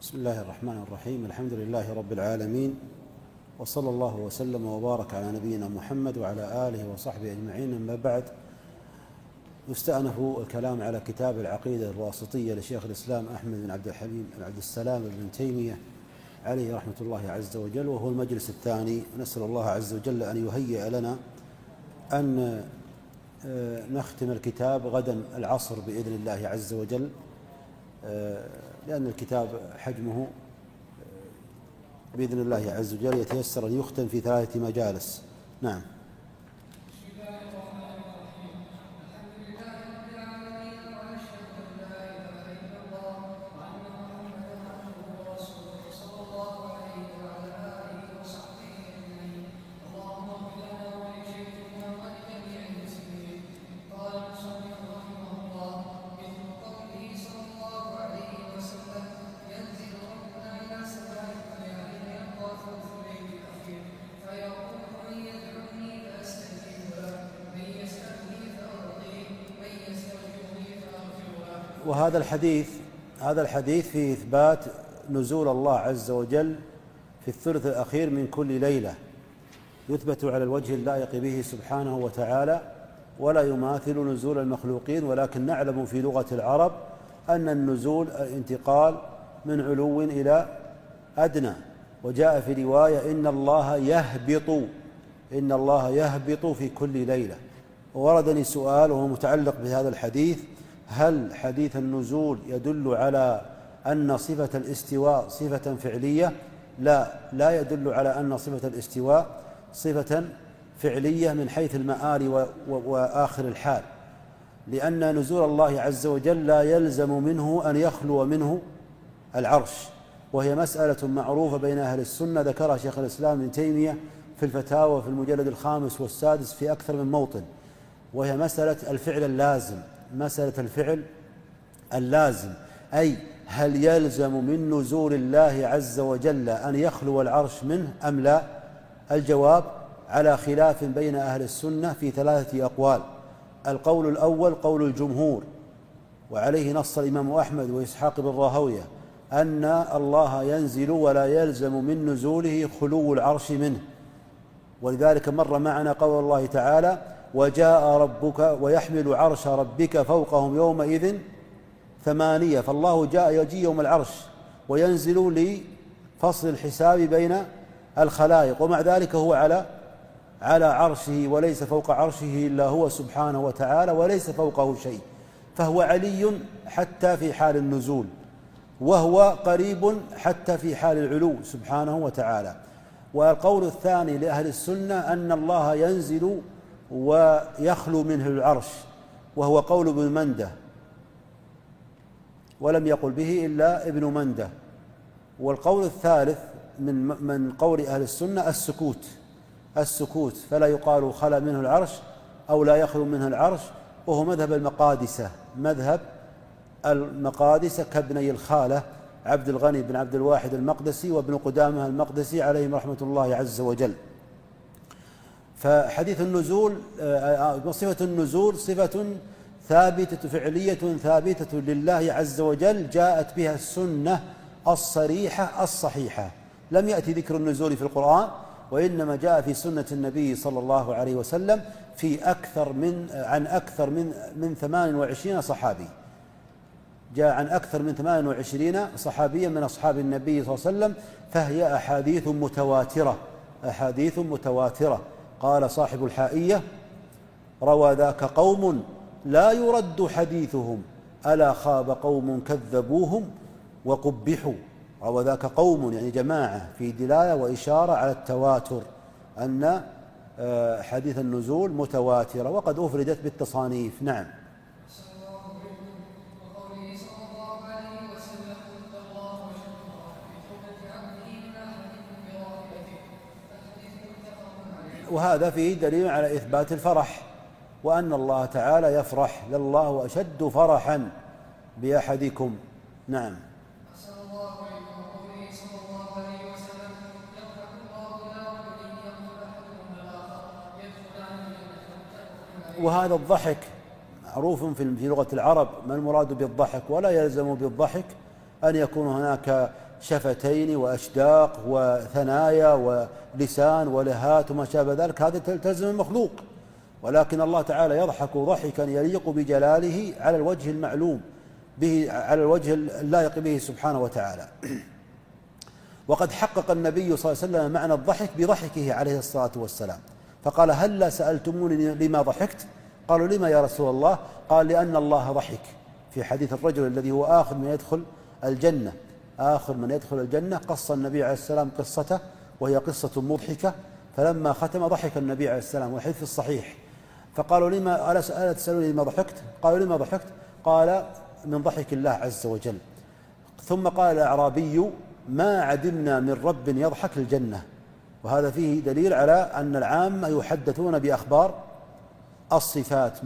بسم الله الرحمن الرحيم. الحمد لله رب العالمين، وصلى الله وسلم وبارك على نبينا محمد وعلى آله وصحبه أجمعين. أما بعد، يستأنف الكلام على كتاب العقيدة الواسطية لشيخ الإسلام أحمد بن عبد الحليم بن عبد السلام بن تيمية عليه رحمة الله عز وجل، وهو المجلس الثاني. نسأل الله عز وجل أن يهيئ لنا أن نختم الكتاب غدا العصر بإذن الله عز وجل، لأن الكتاب حجمه بإذن الله عز وجل يتيسر أن يختم في 3 مجالس. نعم. وهذا الحديث في إثبات نزول الله عز وجل في الثلث الأخير من كل ليلة، يثبت على الوجه اللائق به سبحانه وتعالى، ولا يماثل نزول المخلوقين. ولكن نعلم في لغة العرب أن النزول الانتقال من علو إلى أدنى، وجاء في رواية إن الله يهبط في كل ليلة. ووردني سؤال وهو متعلق بهذا الحديث: هل حديث النزول يدل على أن صفة الاستواء صفة فعلية؟ لا يدل على أن صفة الاستواء صفة فعلية من حيث المآل وآخر الحال، لأن نزول الله عز وجل لا يلزم منه أن يخلو منه العرش، وهي مسألة معروفة بين أهل السنة، ذكرها شيخ الإسلام ابن تيمية في الفتاوى في المجلد 5 والسادس في أكثر من موطن، وهي مسألة الفعل اللازم، أي هل يلزم من نزول الله عز وجل أن يخلو العرش منه أم لا؟ الجواب على خلاف بين أهل السنة في 3 أقوال. القول الأول قول الجمهور، وعليه نص الإمام أحمد وإسحاق بن راهويه، أن الله ينزل ولا يلزم من نزوله خلو العرش منه، ولذلك مر معنا قول الله تعالى: وجاء ربك ويحمل عرش ربك فوقهم يومئذ 8. فالله يجي يوم العرش وينزل لفصل الحساب بين الخلائق، ومع ذلك هو على عرشه، وليس فوق عرشه إلا هو سبحانه وتعالى، وليس فوقه شيء، فهو علي حتى في حال النزول، وهو قريب حتى في حال العلو سبحانه وتعالى. والقول الثاني لأهل السنة أن الله ينزل ويخلو منه العرش، وهو قول ابن منده، ولم يقل به إلا ابن منده. والقول الثالث من قول أهل السنة السكوت، فلا يقال خلا منه العرش أو لا يخلو منه العرش، وهو مذهب المقادسة كابني الخالة عبد الغني بن عبد الواحد المقدسي وابن قدامة المقدسي عليهم رحمة الله عز وجل. فحديث النزول صفة النزول صفة ثابتة فعلية ثابتة لله عز وجل، جاءت بها السنة الصريحة الصحيحة. لم يأتي ذكر النزول في القرآن، وإنما جاء في سنة النبي صلى الله عليه وسلم عن أكثر من 28 صحابي. جاء عن أكثر من 28 صحابيا من أصحاب النبي صلى الله عليه وسلم، فهي أحاديث متواترة. قال صاحب الحائية: روى ذاك قوم لا يرد حديثهم، ألا خاب قوم كذبوهم وقبحوا. روى ذاك قوم يعني جماعة، في دلالة وإشارة على التواتر، أن حديث النزول متواترة، وقد أفردت بالتصانيف. نعم. وهذا فيه دليل على إثبات الفرح، وأن الله تعالى يفرح، لله أشد فرحا بأحدكم. نعم. وهذا الضحك معروف في لغة العرب ما المراد بالضحك، ولا يلزم بالضحك أن يكون هناك شفتين وأشداق وثنايا ولسان ولهات وما شابه ذلك، هذا تلزم المخلوق، ولكن الله تعالى يضحك ضحكا يليق بجلاله على الوجه المعلوم به، على الوجه اللائق به سبحانه وتعالى. وقد حقق النبي صلى الله عليه وسلم معنى الضحك بضحكه عليه الصلاة والسلام، فقال: هلا سألتموني لما ضحكت؟ قالوا: لما يا رسول الله؟ قال: لأن الله ضحك. في حديث الرجل الذي هو آخر من يدخل الجنة، آخر من يدخل الجنة، قص النبي عليه السلام قصته وهي قصة مضحكة، فلما ختم ضحك النبي عليه السلام، والحديث في الصحيح. فقالوا: لما ألا تسألوني لما ضحكت؟ قالوا: لما ضحكت؟ قال: من ضحك الله عز وجل. ثم قال الأعرابي: ما عدمنا من رب يضحك الجنة. وهذا فيه دليل على أن العامة يحدثون بأخبار الصفات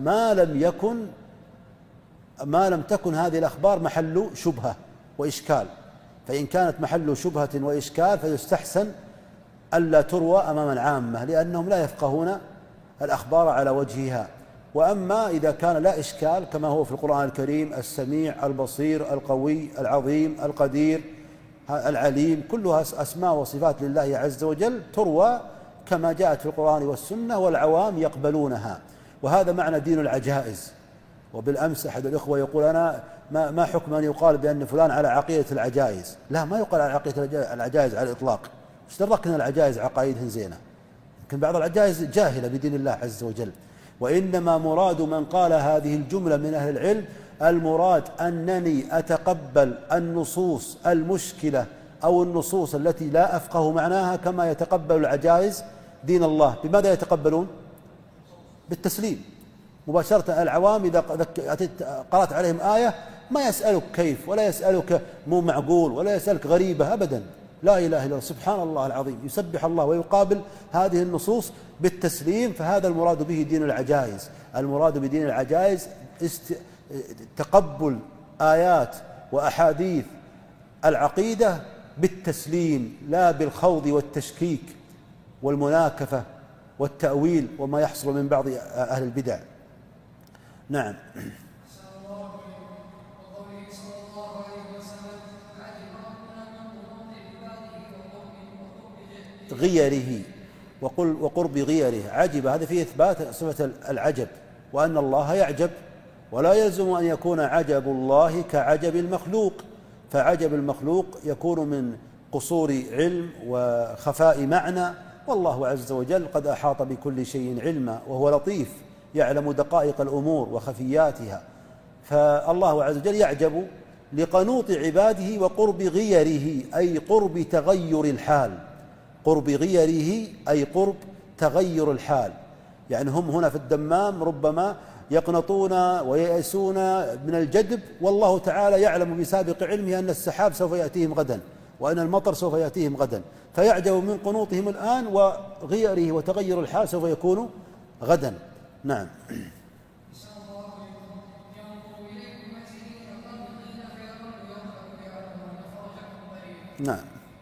ما لم تكن هذه الأخبار محل شبهة وإشكال، فإن كانت محل شبهة وإشكال فيستحسن ألا تروى أمام العامة، لأنهم لا يفقهون الأخبار على وجهها. وأما إذا كان لا إشكال كما هو في القرآن الكريم: السميع، البصير، القوي، العظيم، القدير، العليم، كلها أسماء وصفات لله عز وجل تروى كما جاءت في القرآن والسنة، والعوام يقبلونها. وهذا معنى دين العجائز. وبالأمس أحد الإخوة يقول: أنا ما حكم أن يقال بأن فلان على عقيدة العجائز؟ لا، ما يقال على عقيدة العجائز على الإطلاق. ايش دركنا العجائز عقائدهن زينة؟ يمكن بعض العجائز جاهلة بدين الله عز وجل. وإنما مراد من قال هذه الجملة من أهل العلم، المراد أنني أتقبل النصوص المشكلة أو النصوص التي لا أفقه معناها كما يتقبل العجائز دين الله. بماذا يتقبلون؟ بالتسليم مباشرة. العوام إذا قرأت عليهم آية ما يسألك كيف، ولا يسألك مو معقول، ولا يسألك غريبة أبدا. لا إله إلا الله، سبحان الله العظيم، يسبح الله ويقابل هذه النصوص بالتسليم. فهذا المراد به دين العجائز. المراد بدين العجائز تقبل آيات وأحاديث العقيدة بالتسليم، لا بالخوض والتشكيك والمناكفة والتأويل وما يحصل من بعض أهل البدع. نعم. غيره وقرب غيره، عجب، هذا فيه إثبات صفة العجب، وأن الله يعجب، ولا يلزم أن يكون عجب الله كعجب المخلوق، فعجب المخلوق يكون من قصور علم وخفاء معنى، والله عز وجل قد أحاط بكل شيء علما، وهو لطيف يعلم دقائق الأمور وخفياتها. فالله عز وجل يعجب لقنوط عباده وقرب غيره، أي قرب تغير الحال. قرب غيره أي قرب تغير الحال. يعني هم هنا في الدمام ربما يقنطون وييأسون من الجدب، والله تعالى يعلم بسابق علمه أن السحاب سوف يأتيهم غدا، وأن المطر سوف يأتيهم غدا، فيعجب من قنوطهم الآن، وغيره وتغير الحال سوف يكون غدا. نعم. نعم.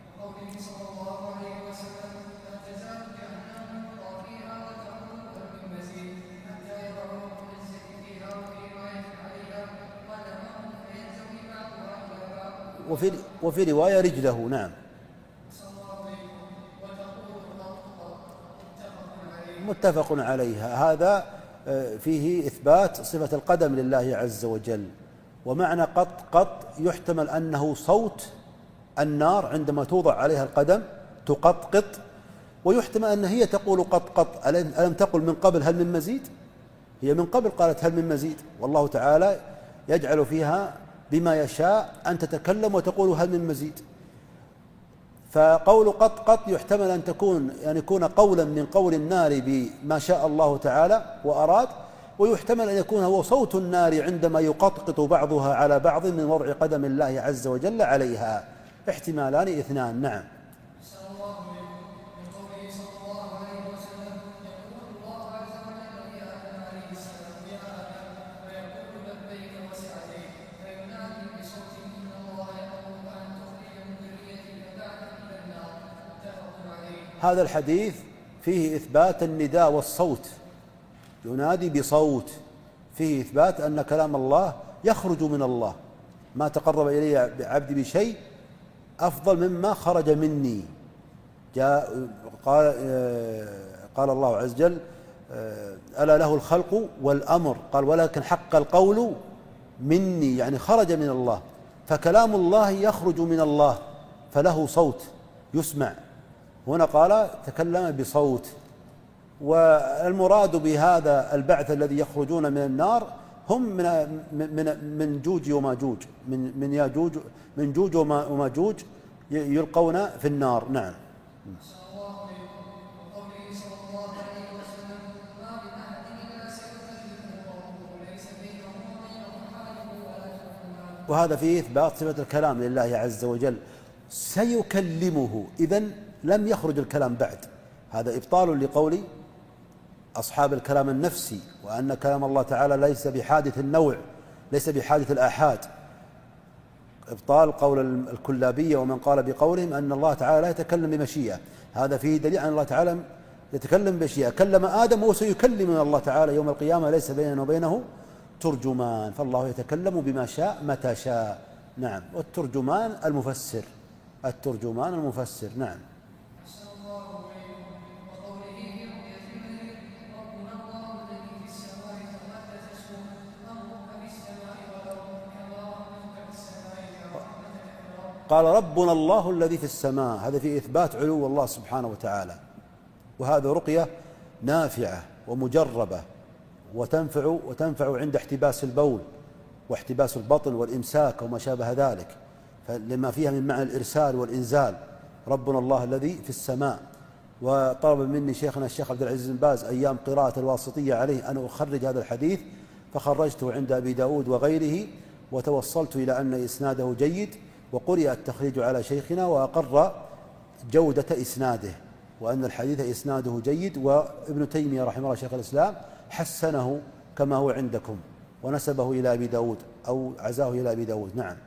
وفي رواية رجله. نعم. متفق عليها. هذا فيه إثبات صفة القدم لله عز وجل. ومعنى قط يحتمل أنه صوت النار عندما توضع عليها القدم تقطقط، ويحتمل أن هي تقول قط. ألم تقل من قبل هل من مزيد؟ هي من قبل قالت هل من مزيد، والله تعالى يجعل فيها بما يشاء أن تتكلم وتقول هل من مزيد. فقول قط يحتمل أن يكون قولا من قول النار بما شاء الله تعالى وأراد، ويحتمل أن يكون هو صوت النار عندما يقطقط بعضها على بعض من وضع قدم الله عز وجل عليها. احتمالان اثنان. نعم. هذا الحديث فيه إثبات النداء والصوت، ينادي بصوت، فيه إثبات أن كلام الله يخرج من الله. ما تقرب إلي عبدي بشيء أفضل مما خرج مني. جاء قال الله عز وجل ألا له الخلق والأمر، قال ولكن حق القول مني، يعني خرج من الله، فكلام الله يخرج من الله فله صوت يسمع. هنا قال تكلم بصوت. والمراد بهذا البعث الذي يخرجون من النار هم من جوج وماجوج، من جوج وماجوج يلقون في النار. نعم. وهذا فيه إثبات صفة الكلام لله عز وجل، سيكلمه، إذن لم يخرج الكلام بعد. هذا إبطال لقول أصحاب الكلام النفسي، وأن كلام الله تعالى ليس بحادث النوع، ليس بحادث الآحاد. إبطال قول الكلابية ومن قال بقولهم أن الله تعالى لا يتكلم بمشيئة. هذا فيه دليل أن الله تعالى يتكلم بمشيئة. كلم آدم وسيكلم الله تعالى يوم القيامة، ليس بيننا وبينه ترجمان، فالله يتكلم بما شاء متى شاء. نعم. والترجمان المفسر، الترجمان المفسر. نعم. قال ربنا الله الذي في السماء، هذا في إثبات علو الله سبحانه وتعالى، وهذا رقية نافعة ومجربة وتنفع عند احتباس البول واحتباس البطن والإمساك وما شابه ذلك، لما فيها من معنى الإرسال والإنزال. ربنا الله الذي في السماء. وطلب مني شيخنا الشيخ عبد العزيز بن باز أيام قراءة الواسطية عليه أن أخرج هذا الحديث، فخرجته عند أبي داود وغيره، وتوصلت إلى أن إسناده جيد، وقرئ التخريج على شيخنا وأقر جودة إسناده، وأن الحديث إسناده جيد. وابن تيمية رحمه الله شيخ الإسلام حسنه كما هو عندكم، ونسبه إلى أبي داود أو عزاه إلى أبي داود. نعم.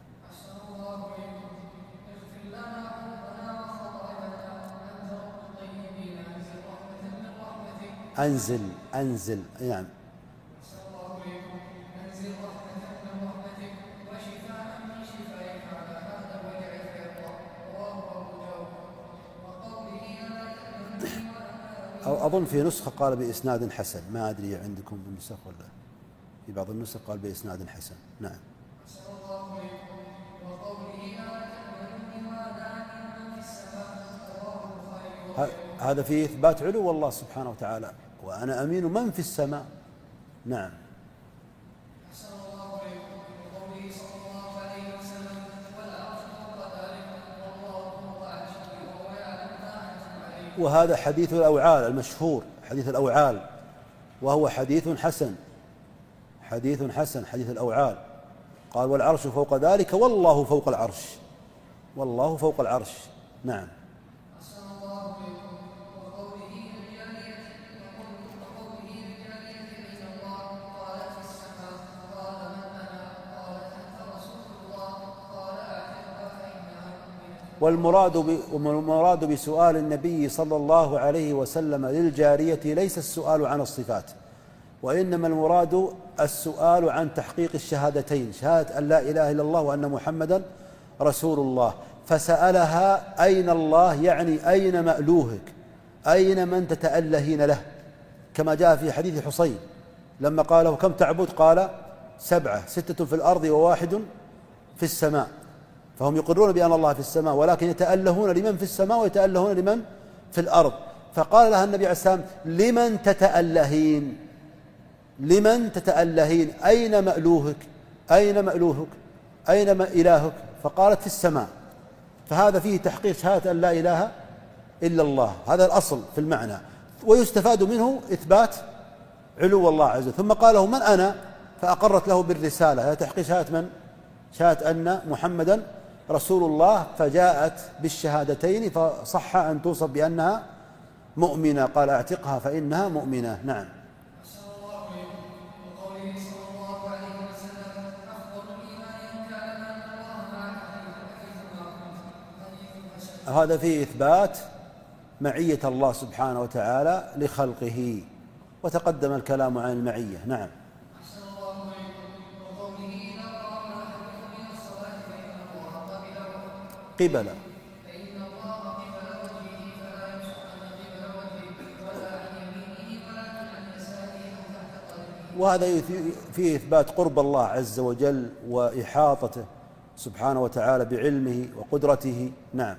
أنزل. نعم. أو أظن في نسخة قال بإسناد حسن، ما أدري عندكم بالنسخ ولا في بعض النسخ قال بإسناد حسن. نعم. هذا فيه إثبات علو الله سبحانه وتعالى، وأنا أمين من في السماء. نعم. وهذا حديث الأوعال المشهور، حديث الأوعال، وهو حديث حسن، حديث الأوعال. قال والعرش فوق ذلك والله فوق العرش، والله فوق العرش. نعم. والمراد بسؤال النبي صلى الله عليه وسلم للجارية ليس السؤال عن الصفات، وإنما المراد السؤال عن تحقيق الشهادتين، شهادة أن لا إله إلا الله وأن محمدا رسول الله. فسألها أين الله، يعني أين مألوهك، أين من تتألهين له، كما جاء في حديث حصين لما قال له كم تعبد، قال 7، 6 في الأرض و1 في السماء. فهم يقرون بأن الله في السماء، ولكن يتألهون لمن في السماء ويتألهون لمن في الأرض. فقال لها النبي عليه السلام لمن تتألهين، لمن تتألهين، أين مألوهك، أين مألوهك، أين إلهك؟ فقالت في السماء. فهذا فيه تحقيق شهادة أن لا إله إلا الله، هذا الأصل في المعنى، ويستفاد منه إثبات علو الله عز وجل. ثم قال له من أنا، فأقرت له بالرسالة، هذا تحقيق شهادة من؟ شهادة أن محمدا رسول الله، فجاءت بالشهادتين، فصح أن توصف بأنها مؤمنة، قال اعتقها فإنها مؤمنة. نعم. هذا فيه إثبات معية الله سبحانه وتعالى لخلقه، وتقدم الكلام عن المعية. نعم. قبل. وهذا فيه إثبات قرب الله عز وجل وإحاطته سبحانه وتعالى بعلمه وقدرته. نعم.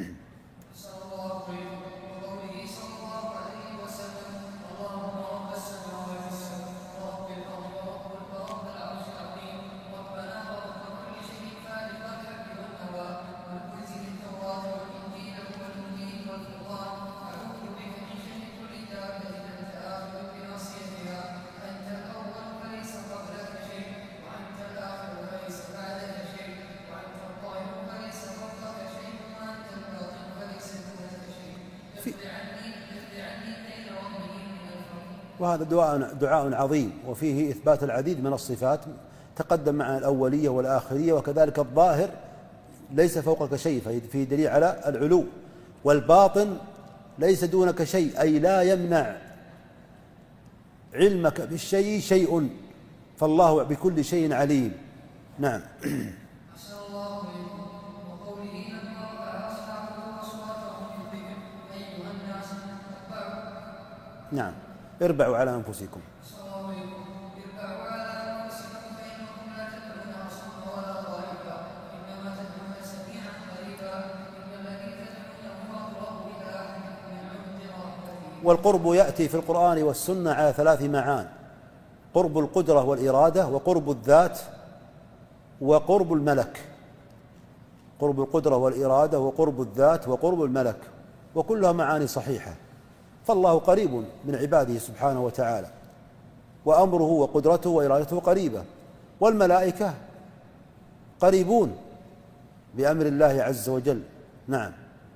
وهذا دعاء عظيم وفيه إثبات العديد من الصفات تقدم معنا الأولية والآخرية، وكذلك الظاهر ليس فوقك شيء فيه دليل على العلو، والباطن ليس دونك شيء أي لا يمنع علمك بالشيء شيء، فالله بكل شيء عليم. نعم. نعم. اربعوا على أنفسكم. والقرب يأتي في القرآن والسنة على 3 معان: قرب القدرة والإرادة، وقرب الذات، وقرب الملك. قرب القدرة والإرادة وقرب الذات وقرب الملك، وكلها معاني صحيحة، فالله قريب من عباده سبحانه وتعالى، وأمره وقدرته وإرادته قريبة، والملائكة قريبون بأمر الله عز وجل. نعم.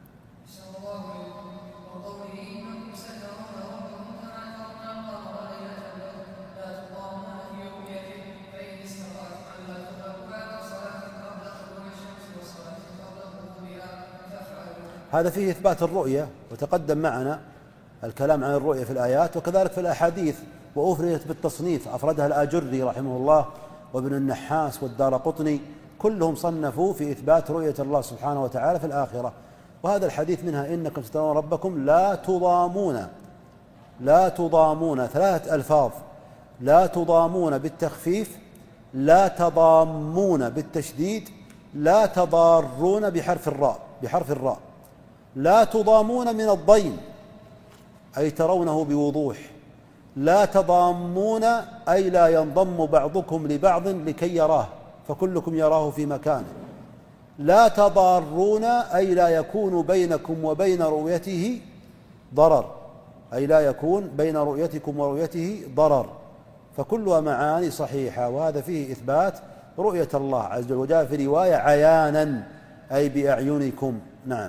هذا فيه إثبات الرؤية، وتقدم معنا الكلام عن الرؤية في الآيات وكذلك في الأحاديث، وأفردت بالتصنيف، أفردها الآجري رحمه الله وابن النحاس والدارقطني، كلهم صنفوا في إثبات رؤية الله سبحانه وتعالى في الآخرة. وهذا الحديث منها: إنكم سترون ربكم لا تضامون. لا تضامون 3 ألفاظ: لا تضامون بالتخفيف، لا تضامون بالتشديد، لا تضارون بحرف الراء. لا تضامون من الضيم أي ترونه بوضوح، لا تضامون أي لا ينضم بعضكم لبعض لكي يراه فكلكم يراه في مكانه. لا تضارون أي لا يكون بينكم وبين رؤيته ضرر، أي لا يكون بين رؤيتكم ورؤيته ضرر، فكلها معاني صحيحة. وهذا فيه إثبات رؤية الله عز وجل، وجاء في رواية عيانا أي بأعينكم. نعم.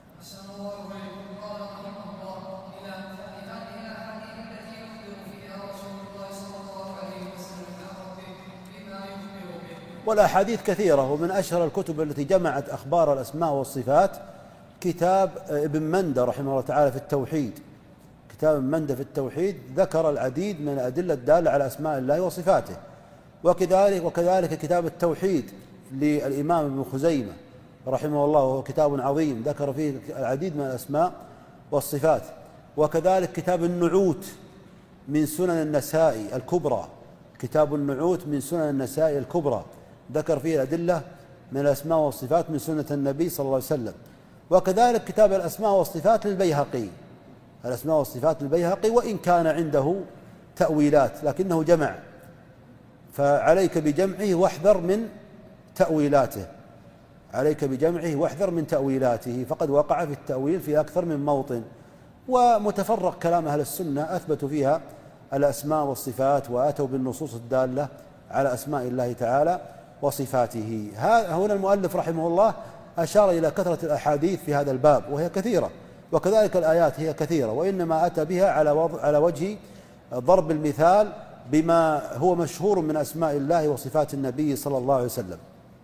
والأحاديث كثيرة، ومن أشهر الكتب التي جمعت أخبار الأسماء والصفات كتاب ابن مندة رحمه الله تعالى في التوحيد. كتاب ابن مندة في التوحيد ذكر العديد من الأدلة الدالة على أسماء الله وصفاته. وكذلك كتاب التوحيد للإمام ابن خزيمة رحمه الله، وهو كتاب عظيم ذكر فيه العديد من الأسماء والصفات. وكذلك كتاب النعوت من سنن النسائي الكبرى، كتاب النعوت من سنن النسائي الكبرى ذكر فيه الأدلة من الأسماء والصفات من سنة النبي صلى الله عليه وسلم. وكذلك كتاب الأسماء والصفات للبيهقي، الأسماء والصفات للبيهقي، وإن كان عنده تأويلات لكنه جمع، فعليك بجمعه واحذر من تأويلاته، عليك بجمعه واحذر من تأويلاته، فقد وقع في التأويل في أكثر من موطن. ومتفرق كلام أهل السنة أثبتوا فيها الأسماء والصفات وآتوا بالنصوص الدالة على أسماء الله تعالى وصفاته. هنا المؤلف رحمه الله أشار إلى كثرة الأحاديث في هذا الباب وهي كثيرة، وكذلك الآيات هي كثيرة، وإنما أتى بها على وجه ضرب المثال بما هو مشهور من أسماء الله وصفات النبي صلى الله عليه وسلم.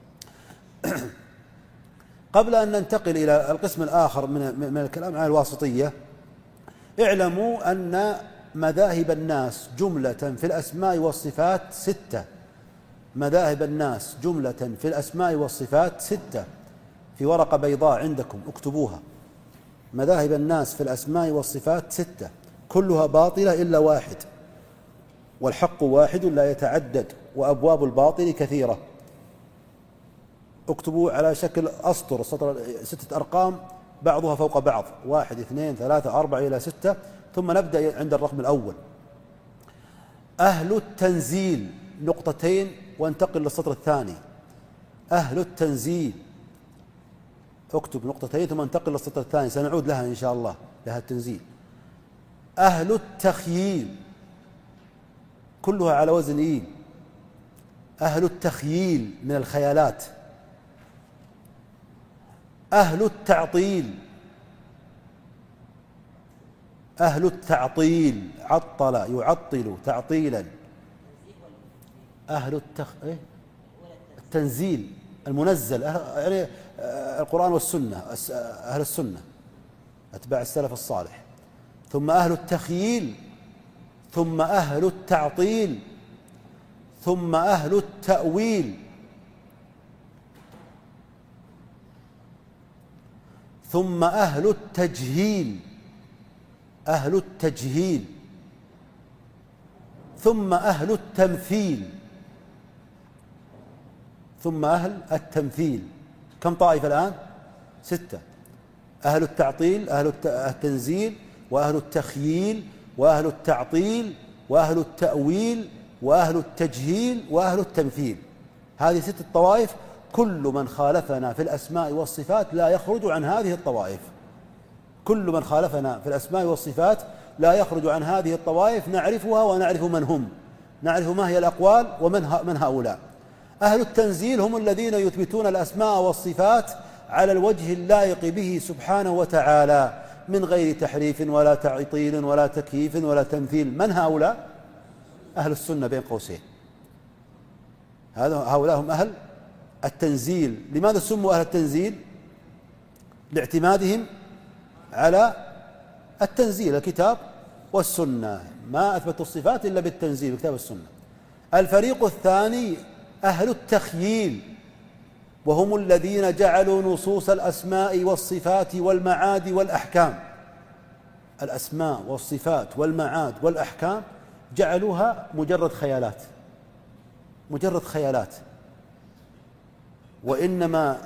قبل أن ننتقل إلى القسم الآخر من الكلام عن الواسطية، اعلموا أن مذاهب الناس جملة في الأسماء والصفات 6. مذاهب الناس جملة في الأسماء والصفات 6، في ورقة بيضاء عندكم اكتبوها: مذاهب الناس في الأسماء والصفات 6، كلها باطلة إلا واحد، والحق واحد لا يتعدد، وأبواب الباطل كثيرة. اكتبوا على شكل أسطر، 6 أرقام بعضها فوق بعض، 1 2 3 4 إلى 6، ثم نبدأ عند الرقم الأول. أهل التنزيل، نقطتين وانتقل للسطر الثاني. أهل التنزيل، اكتب نقطتين ثم انتقل للسطر الثاني، سنعود لها إن شاء الله، لها التنزيل. أهل التخييل، كلها على وزن إيل. أهل التخييل من الخيالات. أهل التعطيل، أهل التعطيل، عطل يعطل تعطيلا. أهل التنزيل، المنزل، يعني القرآن والسنة، أهل السنة أتباع السلف الصالح. ثم أهل التخييل، ثم أهل التعطيل، ثم أهل التأويل، ثم أهل التجهيل، أهل التجهيل، ثم أهل التمثيل، ثم أهل التمثيل. كم طائفة الآن؟ 6: أهل التعطيل، أهل التنزيل، وأهل التخييل، وأهل التعطيل، وأهل التأويل، وأهل التجهيل، وأهل التمثيل. هذه 6 طوائف، كل من خالفنا في الأسماء والصفات لا يخرج عن هذه الطوائف. كل من خالفنا في الأسماء والصفات لا يخرج عن هذه الطوائف، نعرفها ونعرف من هم، نعرف ما هي الأقوال ومن هؤلاء. أهل التنزيل هم الذين يثبتون الأسماء والصفات على الوجه اللائق به سبحانه وتعالى، من غير تحريف ولا تعطيل ولا تكييف ولا تمثيل. من هؤلاء؟ أهل السنة بين قوسين، هؤلاء هم أهل التنزيل. لماذا سموا أهل التنزيل؟ لاعتمادهم على التنزيل، الكتاب والسنة، ما أثبتوا الصفات إلا بالتنزيل، الكتاب والسنة. الفريق الثاني أهل التخييل، وهم الذين جعلوا نصوص الأسماء والصفات والمعاد والأحكام، الأسماء والصفات والمعاد والأحكام جعلوها مجرد خيالات، مجرد خيالات، وإنما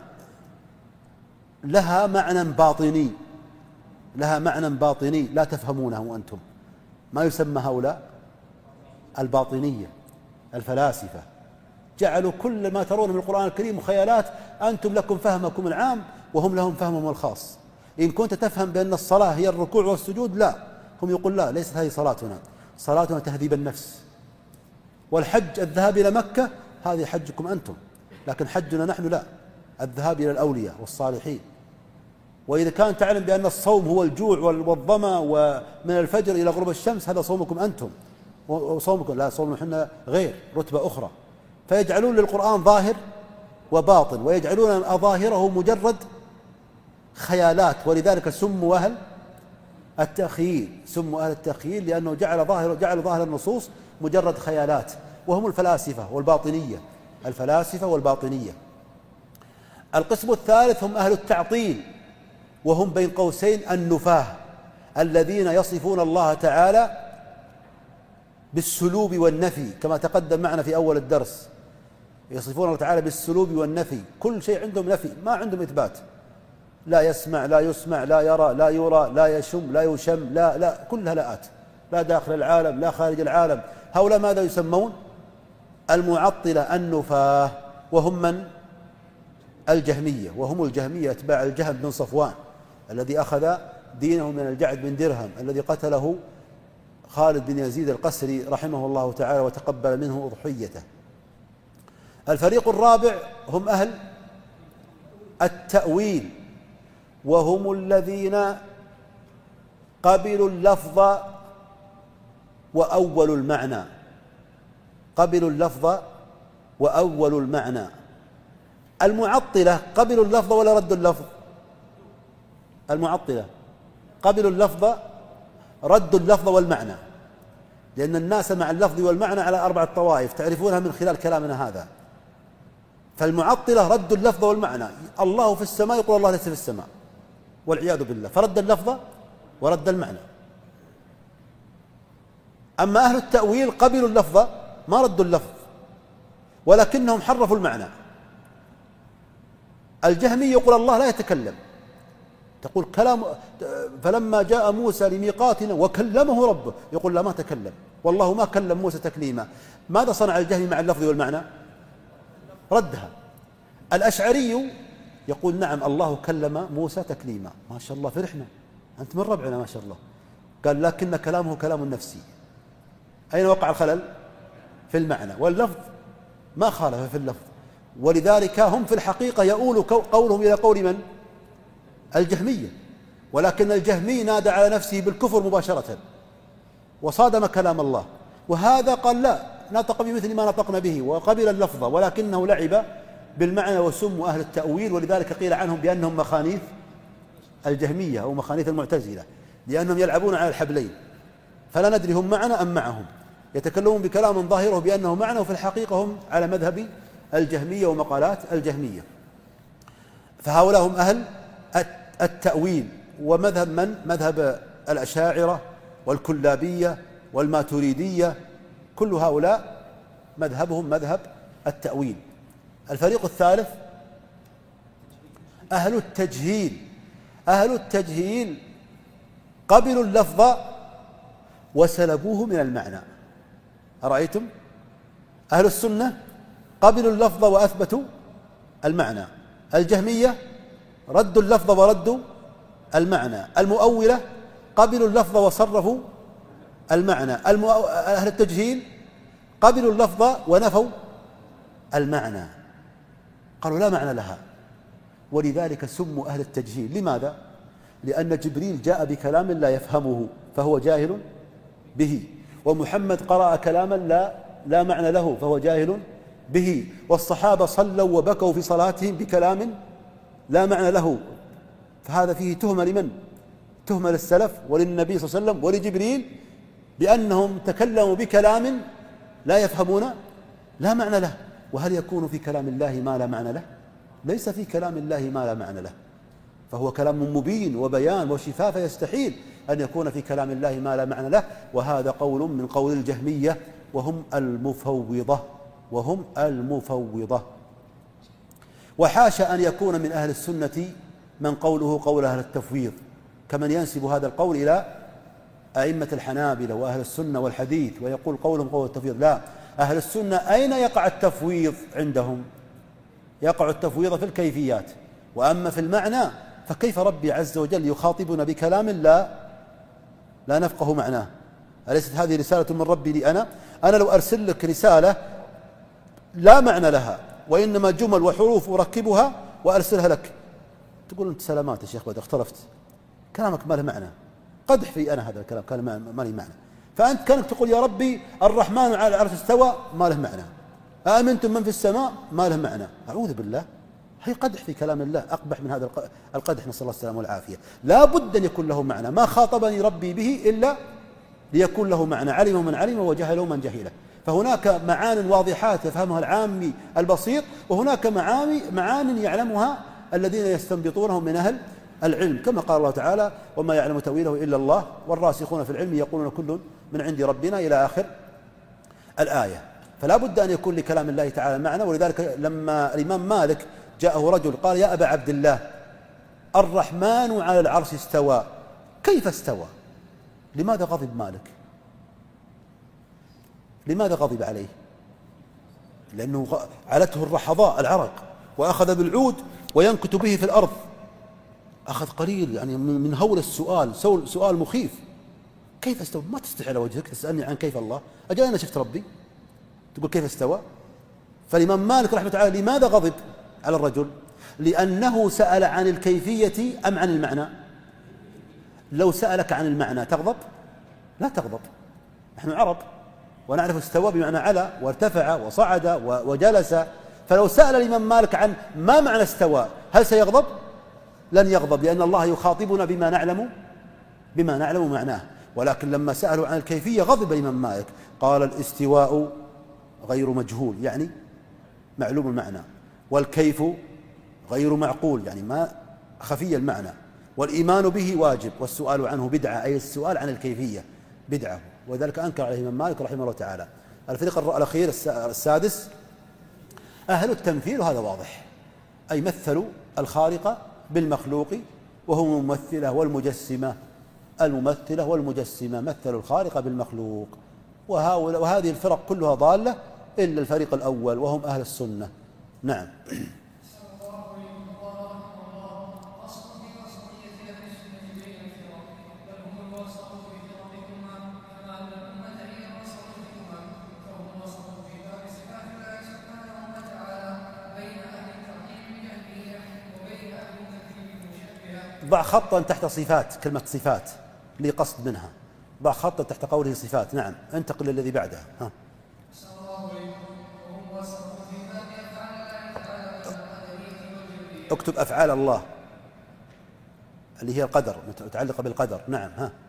لها معنى باطني، لها معنى باطني لا تفهمونه أنتم. ما يسمى هؤلاء؟ الباطنية، الفلاسفة. جعلوا كل ما ترون من القرآن الكريم خيالات، أنتم لكم فهمكم العام وهم لهم فهمهم الخاص. إن كنت تفهم بأن الصلاة هي الركوع والسجود، لا، هم يقول لا، ليست هذه صلاتنا، صلاتنا تهذيب النفس. والحج الذهاب إلى مكة، هذه حجكم أنتم، لكن حجنا نحن لا، الذهاب إلى الأولياء والصالحين. وإذا كان تعلم بأن الصوم هو الجوع والظمأ ومن الفجر إلى غروب الشمس، هذا صومكم أنتم، وصومكم لا، صومنا حنا غير، رتبة أخرى. فيجعلون للقرآن ظاهر وباطن، ويجعلون ظاهره مجرد خيالات، ولذلك سموا أهل التخييل، سموا أهل التخييل لأنه جعل ظاهر النصوص مجرد خيالات، وهم الفلاسفة والباطنية، الفلاسفة والباطنية. القسم الثالث هم أهل التعطيل، وهم بين قوسين النفاة، الذين يصفون الله تعالى بالسلوب والنفي، كما تقدم معنا في أول الدرس. يصفون الله تعالى بالسلوب والنفي، كل شيء عندهم نفي، ما عندهم إثبات. لا يسمع، لا يسمع، لا يرى، لا يرى، لا يشم، لا يشم، لا كلها لاءات، لا داخل العالم لا خارج العالم. هؤلاء ماذا يسمون؟ المعطلة النفاة، وهم من؟ الجهمية، وهم الجهمية أتباع الجهم بن صفوان الذي أخذ دينه من الجعد بن درهم، الذي قتله خالد بن يزيد القسري رحمه الله تعالى وتقبل منه أضحيته. الفريق الرابع هم أهل التأويل، وهم الذين قبلوا اللفظ وأولوا المعنى، قبلوا اللفظ وأولوا المعنى. المعطلة قبلوا اللفظ ولا ردوا اللفظ؟ المعطلة قبلوا اللفظ، ردوا اللفظ والمعنى، لأن الناس مع اللفظ والمعنى على 4 طوائف تعرفونها من خلال كلامنا هذا. فالمعطلة ردوا اللفظ والمعنى، الله في السماء يقول الله ليس في السماء والعياذ بالله، فرد اللفظ ورد المعنى. أما أهل التأويل قبلوا اللفظ ما ردوا اللفظ ولكنهم حرفوا المعنى. الجهمي يقول الله لا يتكلم، تقول كلام، فلما جاء موسى لميقاتنا وكلمه ربه، يقول لا ما تكلم، والله ما كلم موسى تكليما. ماذا صنع الجهمي مع اللفظ والمعنى؟ ردها. الأشعري يقول نعم الله كلم موسى تكليما. ما شاء الله فرحنا، أنت من ربعنا ما شاء الله. قال لكن كلامه كلام نفسي. أين وقع الخلل؟ في المعنى، واللفظ ما خالف في اللفظ. ولذلك هم في الحقيقة يؤول قولهم إلى قول من؟ الجهمية. ولكن الجهمي نادى على نفسه بالكفر مباشرة وصادم كلام الله، وهذا قال لا، نطق بمثل ما نطقنا به وقبل اللفظ، ولكنه لعب بالمعنى وسموا أهل التأويل. ولذلك قيل عنهم بأنهم مخانيث الجهمية أو مخانيث المعتزلة، لأنهم يلعبون على الحبلين، فلا ندري هم معنا أم معهم، يتكلمون بكلام ظاهره بأنه معنى وفي الحقيقة هم على مذهب الجهمية ومقالات الجهمية. فهؤلاء هم أهل التأويل. ومذهب من؟ مذهب الأشاعرة والكلابية والماتريدية، كل هؤلاء مذهبهم مذهب التأويل. الفريق الثالث أهل التجهيل. أهل التجهيل قبلوا اللفظ وسلبوه من المعنى. أرأيتم؟ أهل السنة قبلوا اللفظ وأثبتوا المعنى، الجهمية ردوا اللفظ وردوا المعنى، المؤولة قبلوا اللفظ وصرفوا المعنى، أهل التجهيل قبلوا اللفظ ونفوا المعنى، قالوا لا معنى لها. ولذلك سموا أهل التجهيل. لماذا؟ لأن جبريل جاء بكلام لا يفهمه فهو جاهل به، ومحمد قرأ كلاما لا معنى له فهو جاهل به، والصحابة صلوا وبكوا في صلاتهم بكلام لا معنى له، فهذا فيه تهمة لمن؟ تهمة للسلف وللنبي صلى الله عليه وسلم ولجبريل بأنهم تكلموا بكلام لا يفهمون لا معنى له. وهل يكون في كلام الله ما لا معنى له؟ ليس في كلام الله ما لا معنى له، فهو كلام مبين وبيان وشفاء، فيستحيل أن يكون في كلام الله ما لا معنى له. وهذا قول من قول الجهمية وهم المفوضة. وحاشا أن يكون من أهل السنة من قوله قول أهل التفويض، كمن ينسب هذا القول إلى أئمة الحنابلة وأهل السنة والحديث ويقول قولهم قول التفويض. لا، أهل السنة أين يقع التفويض عندهم؟ يقع التفويض في الكيفيات، وأما في المعنى فكيف ربي عز وجل يخاطبنا بكلام لا نفقه معناه؟ أليست هذه رسالة من ربي لي أنا لو أرسل لك رسالة لا معنى لها وإنما جمل وحروف أركبها وأرسلها لك، تقول أنت سلامات يا شيخ بدر اختلفت، كلامك ما له معنى، قدح في أنا هذا الكلام كان ما له معنى. فأنت كانك تقول يا ربي الرحمن على العرش استوى، ما له معنى. آمنتم من في السماء، ما له معنى. أعوذ بالله، هي قدح في كلام الله أقبح من هذا القدح، نسأل الله السلامة والعافية. لا بد أن يكون له معنى، ما خاطبني ربي به إلا ليكون له معنى، علم من علم وجهل من جهله. فهناك معان واضحات يفهمها العامي البسيط، وهناك معان يعلمها الذين يستنبطونهم من أهل العلم، كما قال الله تعالى وما يعلم تأويله إلا الله والراسخون في العلم يقولون كل من عند ربنا إلى آخر الآية. فلا بد أن يكون لكلام الله تعالى معنى. ولذلك لما الإمام مالك جاءه رجل قال يا أبا عبد الله الرحمن على العرش استوى، كيف استوى؟ لماذا غضب مالك؟ لماذا غضب عليه؟ لأنه علته الرحضاء العرق، وأخذ بالعود وينكت به في الأرض، أخذ قليل يعني من هول السؤال، سؤال مخيف. كيف استوى؟ ما تستحي على وجهك تسألني عن كيف الله، أجل أنا شفت ربي تقول كيف استوى؟ فالإمام مالك رحمة الله لماذا غضب على الرجل؟ لأنه سأل عن الكيفية أم عن المعنى؟ لو سألك عن المعنى تغضب؟ لا تغضب، نحن عرب ونعرف استوى بمعنى على وارتفع وصعد وجلس. فلو سأل الإمام مالك عن ما معنى استوى هل سيغضب؟ لن يغضب، لأن الله يخاطبنا بما نعلم معناه. ولكن لما سألوا عن الكيفية غضب الإمام مالك، قال الاستواء غير مجهول، يعني معلوم المعنى، والكيف غير معقول يعني ما خفي المعنى، والإيمان به واجب، والسؤال عنه بدعة، أي السؤال عن الكيفية بدعة، وذلك أنكر عليه الإمام مالك رحمه الله تعالى. الفريق الأخير السادس أهل التمثيل، وهذا واضح، أي مثلوا الخالق بالمخلوق، وهم الممثلة والمجسمة مثلوا الخالق بالمخلوق. وهذه الفرق كلها ضالة إلا الفريق الأول وهم أهل السنة. نعم. ضع خطا تحت صفات، كلمة صفات لي قصد منها، ضع خطا تحت قوله صفات. نعم. انتقل للذي بعدها. اكتب أفعال الله اللي هي القدر، متعلقة بالقدر. نعم.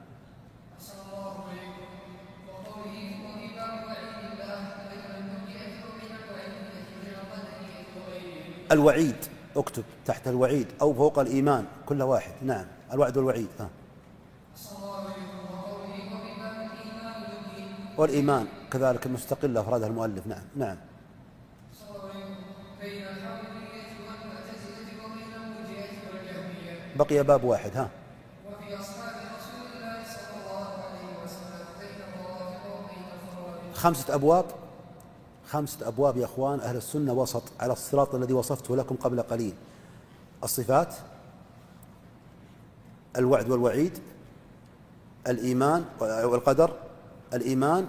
الوعيد اكتب تحت الوعيد أو فوق الإيمان، كل واحد. نعم. الوعد والوعيد. والإيمان كذلك مستقلة أفرادها المؤلف. نعم. نعم. بقي باب واحد. خمسة أبواب يا أخوان. أهل السنة وسط على الصراط الذي وصفته لكم قبل قليل: الصفات، الوعد والوعيد، الإيمان والقدر، الإيمان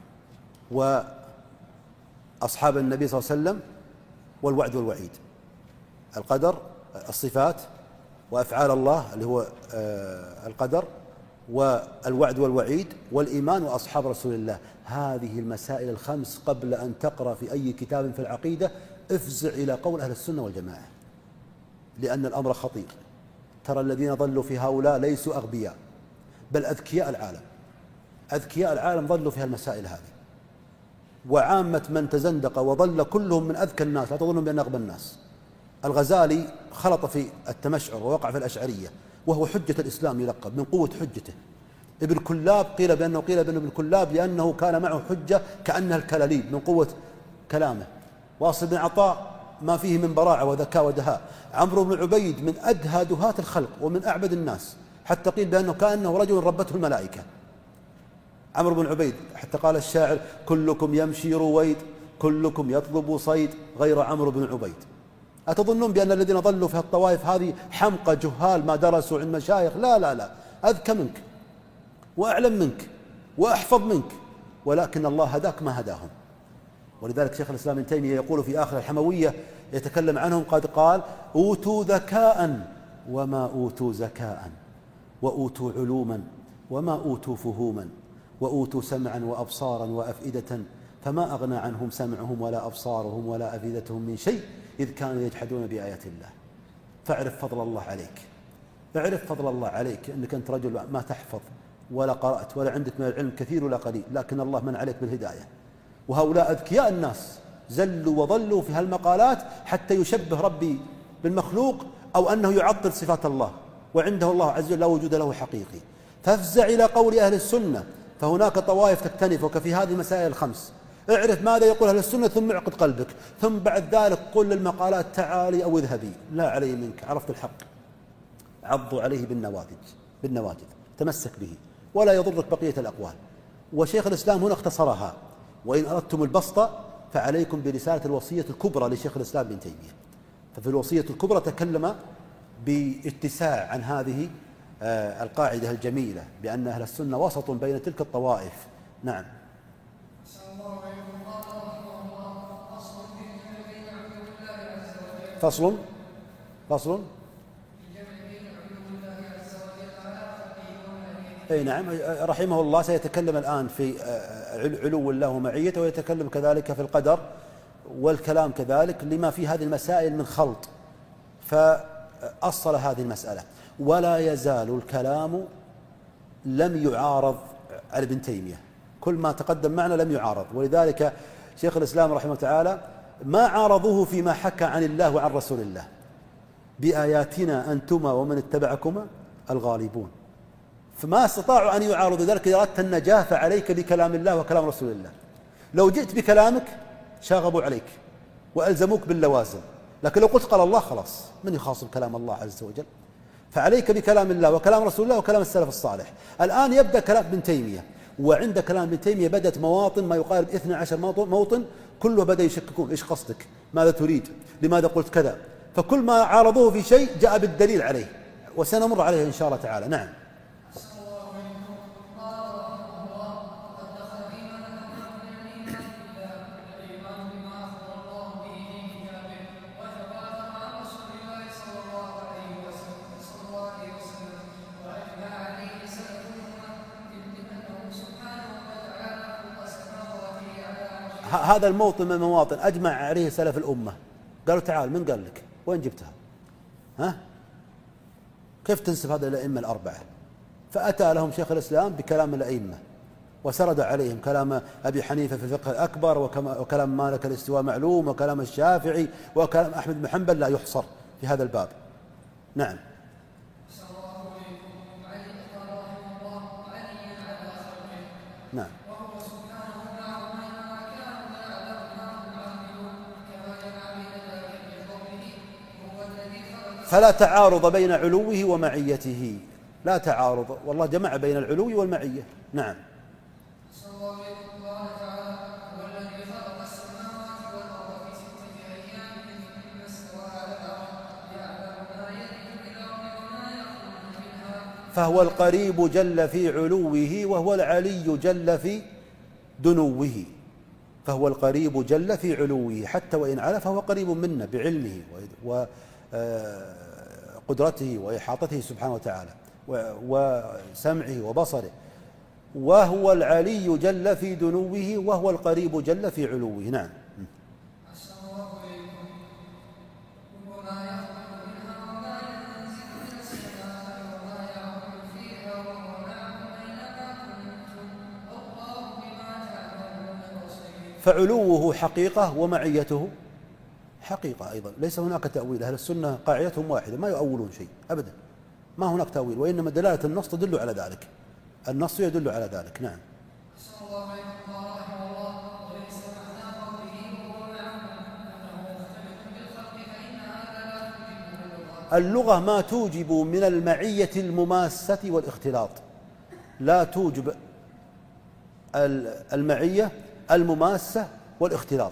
وأصحاب النبي صلى الله عليه وسلم، والوعد والوعيد. القدر، الصفات، وأفعال الله اللي هو القدر، والوعد والوعيد، والإيمان وأصحاب رسول الله. هذه المسائل الخمس قبل أن تقرأ في أي كتاب في العقيدة افزع إلى قول أهل السنة والجماعة، لأن الأمر خطير. ترى الذين ضلوا في هؤلاء ليسوا أغبياء، بل أذكياء العالم. أذكياء العالم ضلوا في المسائل هذه، وعامة من تزندق وضل كلهم من أذكى الناس، لا تظنوا بأن أغبى الناس. الغزالي خلط في التمشعر ووقع في الأشعرية، وهو حجة الإسلام يلقب من قوة حجته. ابن كلاب قيل بأنه ابن كلاب لأنه كان معه حجة كأنها الكلاليب من قوة كلامه. واصل بن عطاء ما فيه من براعة وذكاء ودهاء. عمرو بن عبيد من أدهى دهاة الخلق ومن أعبد الناس، حتى قيل بأنه كأنه رجل ربته الملائكة. عمرو بن عبيد حتى قال الشاعر: كلكم يمشي رويد، كلكم يطلب صيد، غير عمرو بن عبيد. أتظنون بأن الذين ضلوا في الطوائف هذه حمقى جهال ما درسوا عند مشايخ؟ لا لا لا، أذكى منك وأعلم منك وأحفظ منك، ولكن الله هداك ما هداهم. ولذلك شيخ الإسلام ابن تيمية يقول في آخر الحموية يتكلم عنهم: قد قال: أوتوا ذكاء وما أوتوا زكاء، وأوتوا علوما وما أوتوا فهوما، وأوتوا سمعا وأبصارا وأفئدة، فما أغنى عنهم سمعهم ولا أبصارهم ولا أفئدتهم من شيء إذ كانوا يجحدون بآيات الله. فاعرف فضل الله عليك، اعرف فضل الله عليك، أنك أنت رجل ما تحفظ ولا قرأت ولا عندك من العلم كثير ولا قليل، لكن الله من عليك بالهداية. وهؤلاء أذكياء الناس زلوا وظلوا في هالمقالات حتى يشبه ربي بالمخلوق، أو أنه يعطل صفات الله، وعنده الله عز وجل لا وجود له حقيقي. فافزع إلى قول أهل السنة، فهناك طوائف تكتنفك في هذه المسائل الخمس. اعرف ماذا يقول أهل السنة ثم اعقد قلبك، ثم بعد ذلك قل للمقالات تعالي أو اذهبي، لا علي منك، عرفت الحق عضوا عليه بالنواجذ، تمسك به ولا يضرك بقية الأقوال. وشيخ الإسلام هنا اختصرها، وإن أردتم البسط فعليكم برسالة الوصية الكبرى لشيخ الإسلام ابن تيمية. ففي الوصية الكبرى تكلم باتساع عن هذه القاعدة الجميلة بأن أهل السنة وسط بين تلك الطوائف. نعم. فصل أي نعم. رحمه الله سيتكلم الآن في علو الله ومعيته، ويتكلم كذلك في القدر والكلام كذلك، لما في هذه المسائل من خلط، فأصل هذه المسألة. ولا يزال الكلام لم يعارض على ابن تيمية، كل ما تقدم معنا لم يعارض. ولذلك شيخ الإسلام رحمه تعالى ما عارضوه فيما حكى عن الله وعن رسول الله: بآياتنا أنتما ومن اتبعكما الغالبون. فما استطاعوا أن يعارضوا ذلك. إذا أردت النجاة فعليك بكلام الله وكلام رسول الله. لو جئت بكلامك شاغبوا عليك وألزموك باللوازم، لكن لو قلت قال الله خلاص، من يخاصم كلام الله عز وجل؟ فعليك بكلام الله وكلام رسول الله وكلام السلف الصالح. الآن يبدأ كلام ابن تيمية، وعند كلام ابن تيمية بدأت مواطن ما يقارب 12 موطن كله بدأ يشككون: إيش قصدك؟ ماذا تريد؟ لماذا قلت كذا؟ فكل ما عارضوه في شيء جاء بالدليل عليه، وسنمر عليه إن شاء الله تعالى. نعم. هذا الموطن من المواطن أجمع عليه سلف الأمة. قالوا: تعال، من قال لك؟ وين جبتها؟ ها؟ كيف تنسب هذا الأئمة الأربعة؟ فأتى لهم شيخ الإسلام بكلام الأئمة، وسرد عليهم كلام أبي حنيفة في الفقه الأكبر، وكلام مالك الاستواء معلوم، وكلام الشافعي، وكلام أحمد بن حنبل لا يحصر في هذا الباب. نعم. نعم. فلا تعارض بين علوه ومعيته، لا تعارض، والله جمع بين العلو والمعية. نعم. فهو القريب جل في علوه، وهو العلي جل في دنوه. فهو القريب جل في علوه، حتى وإن علا فهو قريب منا بعلمه وقدرته وإحاطته سبحانه وتعالى وسمعه وبصره. وهو العلي جل في دنوه، وهو القريب جل في علوه. نعم. فعلوه حقيقة ومعيته حقيقة أيضا، ليس هناك تأويل. أهل السنة قاعدتهم واحدة، ما يؤولون شيء أبدا، ما هناك تأويل، وإنما دلالة النص تدل على ذلك، النص يدل على ذلك. نعم. اللغة ما توجب من المعية المماسة والاختلاط، لا توجب المعية المماسة والاختلاط،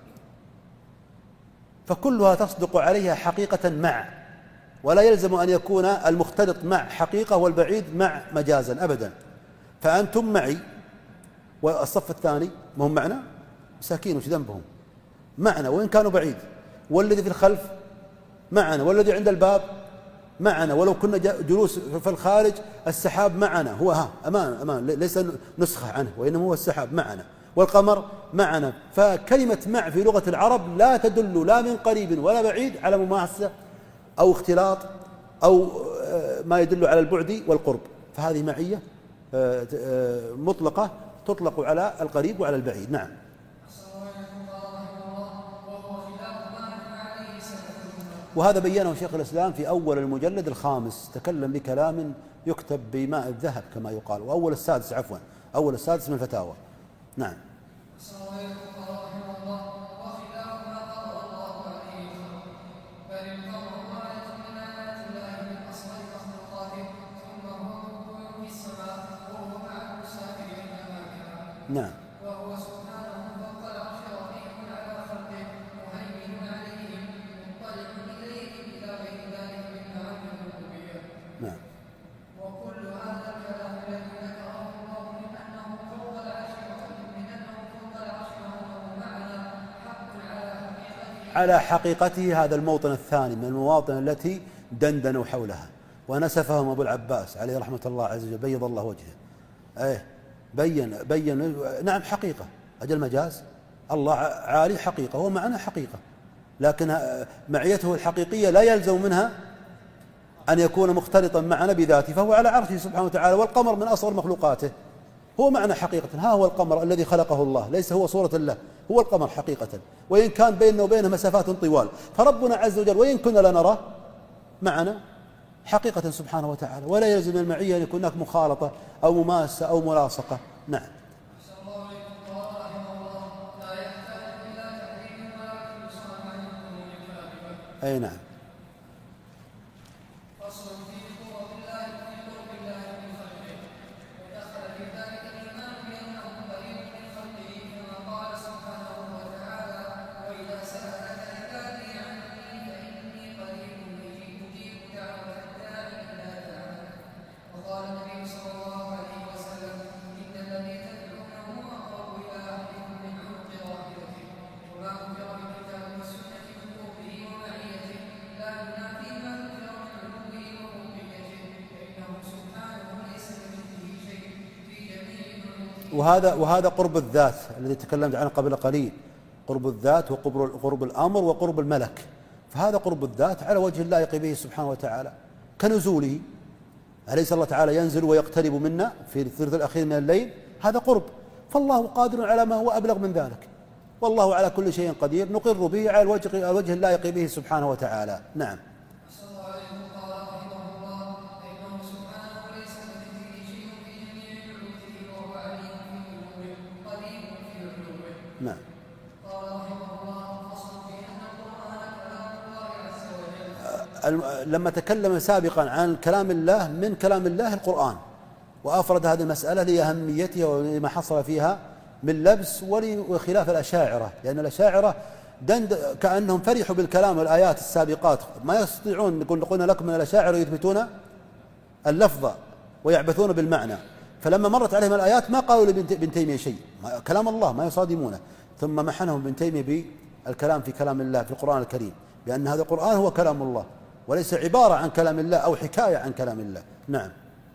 فكلها تصدق عليها حقيقة مع، ولا يلزم أن يكون المختلط مع حقيقة والبعيد مع مجازا أبدا. فأنتم معي والصف الثاني ما هم معنا، مساكين وش ذنبهم؟ معنا وإن كانوا بعيد، والذي في الخلف معنا، والذي عند الباب معنا، ولو كنا جلوس في الخارج السحاب معنا، هو أمان ليس نسخة عنه، وإنما هو السحاب معنا، والقمر معنا. فكلمة مع في لغة العرب لا تدل لا من قريب ولا بعيد على مماسة أو اختلاط أو ما يدل على البعد والقرب، فهذه معية مطلقة تطلق على القريب وعلى البعيد. نعم. وهذا بينه شيخ الإسلام في أول المجلد الخامس، تكلم بكلام يكتب بماء الذهب كما يقال، وأول السادس عفوا، أول السادس من الفتاوى. نعم. نعم. وهو سبحانه فوق العرش رقيب على خلقه مهيمن عليهم مطلع إليهم إلى غير ذلك من معاني الربوبية. نعم. وكل هذا الكلام الذي ذكره الله من أنه فوق العرش وأنه معنا حق على حقيقته. هذا الموطن الثاني من المواطن التي دندنوا حولها ونسفهم أبو العباس عليه رحمة الله عز وجل، بيض الله وجهه. بين نعم حقيقة، أجل مجاز، الله عالي حقيقة، هو معنا حقيقة، لكن معيته الحقيقية لا يلزم منها أن يكون مختلطا معنا بذاته، فهو على عرشه سبحانه وتعالى، والقمر من أصغر مخلوقاته، هو معنى حقيقة. ها هو القمر الذي خلقه الله، ليس هو صورة الله، هو القمر حقيقة، وإن كان بيننا وبينه مسافات طوال، فربنا عز وجل وإن كنا لا نراه معنا حقيقة سبحانه وتعالى، ولا يلزم المعية أن يكون هناك مخالطة أو مماسة أو ملاصقة. نعم. أي نعم. وهذا قرب الذات الذي تكلمت عنه قبل قليل، قرب الذات وقرب الأمر وقرب الملك. فهذا قرب الذات على وجه اللائق به سبحانه وتعالى كنزوله، أليس الله تعالى ينزل ويقترب منا في الثلث الأخير من الليل؟ هذا قرب، فالله قادر على ما هو أبلغ من ذلك، والله على كل شيء قدير، نقر به على الوجه اللائق به سبحانه وتعالى. نعم. نعم. لما تكلم سابقا عن كلام الله، من كلام الله القرآن، وأفرد هذه المسألة لأهميتها ولما حصل فيها من لبس وخلاف الأشاعرة، لأن الأشاعرة كأنهم فرحوا بالكلام والآيات السابقات، ما يستطيعون، قلنا لكم من الأشاعرة يثبتون اللفظ ويعبثون بالمعنى، فلما مرت عليهم الآيات ما قالوا لابن تيمية شيء، كلام الله ما يصادمونه، ثم محنهم ابن تيمية بالكلام في كلام الله في القرآن الكريم، بأن هذا القرآن هو كلام الله وليس عبارة عن كلام الله أو حكاية عن كلام الله. نعم.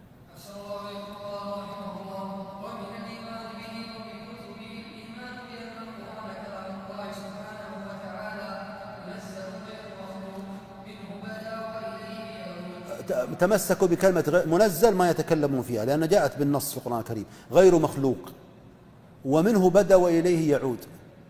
تمسكوا بكلمة منزل ما يتكلمون فيها، لأن جاءت بالنص في القرآن الكريم غير مخلوق، ومنه بدأ وإليه يعود.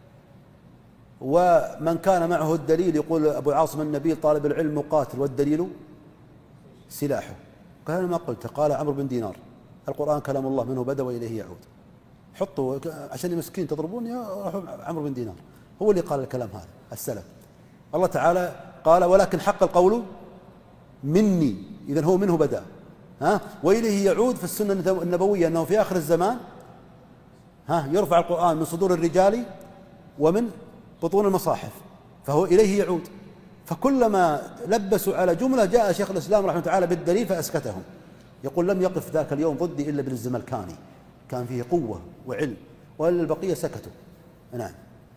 ومن كان معه الدليل، يقول أبو عاصم النبيل طالب العلم مقاتل والدليل سلاحه، قال أنا ما قلت، قال عمرو بن دينار القرآن كلام الله منه بدأ وإليه يعود. حطوا عشان المسكين تضربون يا عمرو بن دينار، هو اللي قال الكلام هذا السلف. الله تعالى قال ولكن حق القول مني، إذن هو منه بدأ، وإليه يعود. في السنة النبوية أنه في آخر الزمان يرفع القرآن من صدور الرجال ومن بطون المصاحف، فهو إليه يعود. فكلما لبسوا على جملة جاء شيخ الإسلام رحمه الله تعالى بالدليل فأسكتهم، يقول لم يقف ذاك اليوم ضدي إلا ابن الزملكاني، كان فيه قوة وعلم، وإلا البقية سكتوا. نعم.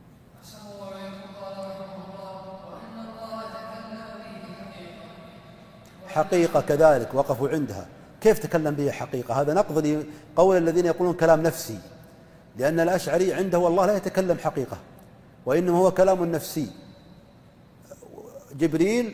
حقيقة كذلك وقفوا عندها، كيف تكلم به حقيقة؟ هذا نقض لقول الذين يقولون كلام نفسي، لأن الأشعري عنده والله لا يتكلم حقيقة، وإنما هو كلام نفسي. جبريل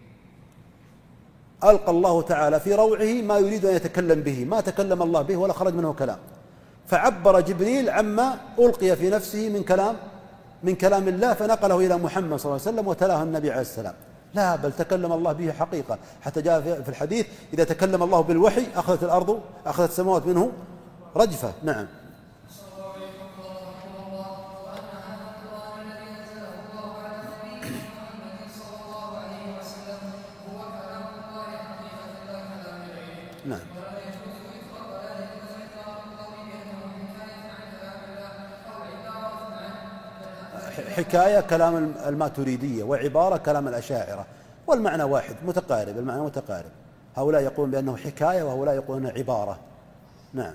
ألقى الله تعالى في روعه ما يريد أن يتكلم به، ما تكلم الله به ولا خرج منه كلام، فعبر جبريل عما ألقي في نفسه من كلام الله، فنقله إلى محمد صلى الله عليه وسلم وتلاه النبي عليه السلام. لا، بل تكلم الله به حقيقة، حتى جاء في الحديث إذا تكلم الله بالوحي أخذت السماوات منه رجفة. نعم. نعم. حكاية كلام الماتريدية، وعبارة كلام الأشاعرة، والمعنى واحد متقارب، المعنى متقارب، هؤلاء يقولون بأنه حكاية وهؤلاء يقولون عبارة. نعم.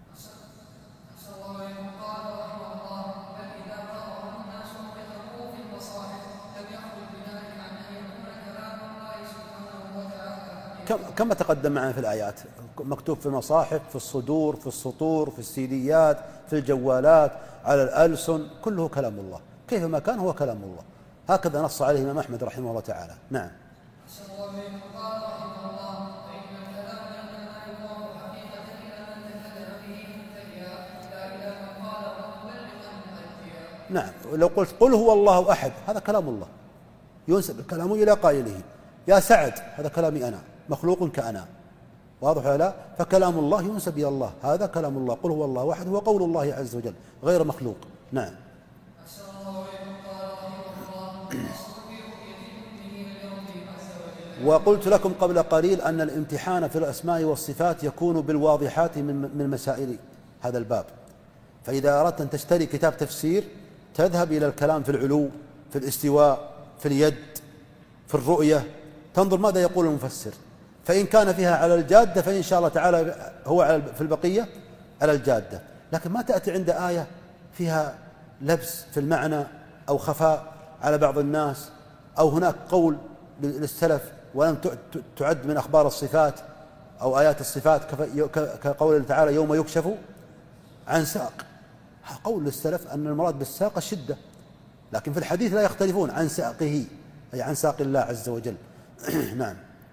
كما تقدم معنا في الآيات، مكتوب في المصاحف، في الصدور، في السطور، في السيديات، في الجوالات، على الألسن، كله كلام الله، كيفما كان هو كلام الله، هكذا نص عليه الإمام أحمد رحمه الله تعالى. نعم. نعم. لو قلت قل هو الله أحد هذا كلام الله ينسب الكلام إلى قائله. يا سعد هذا كلامي أنا مخلوق كأنا، واضح ولا لا؟ فكلام الله ينسب إلى الله، هذا كلام الله. قل هو الله أحد هو قول الله عز وجل غير مخلوق. نعم. وقلت لكم قبل قليل أن الامتحان في الأسماء والصفات يكون بالواضحات من مسائل هذا الباب. فإذا أردت أن تشتري كتاب تفسير تذهب إلى الكلام في العلو، في الاستواء، في اليد، في الرؤية، تنظر ماذا يقول المفسر، فإن كان فيها على الجادة فإن شاء الله تعالى هو في البقية على الجادة. لكن ما تأتي عند آية فيها لبس في المعنى أو خفاء على بعض الناس، أو هناك قول للسلف ولم تعد من أخبار الصفات أو آيات الصفات كقول تعالى يوم يكشف عن ساق. قول للسلف أن المراد بالساق الشدة، لكن في الحديث لا يختلفون عن ساقه أي عن ساق الله عز وجل. نعم.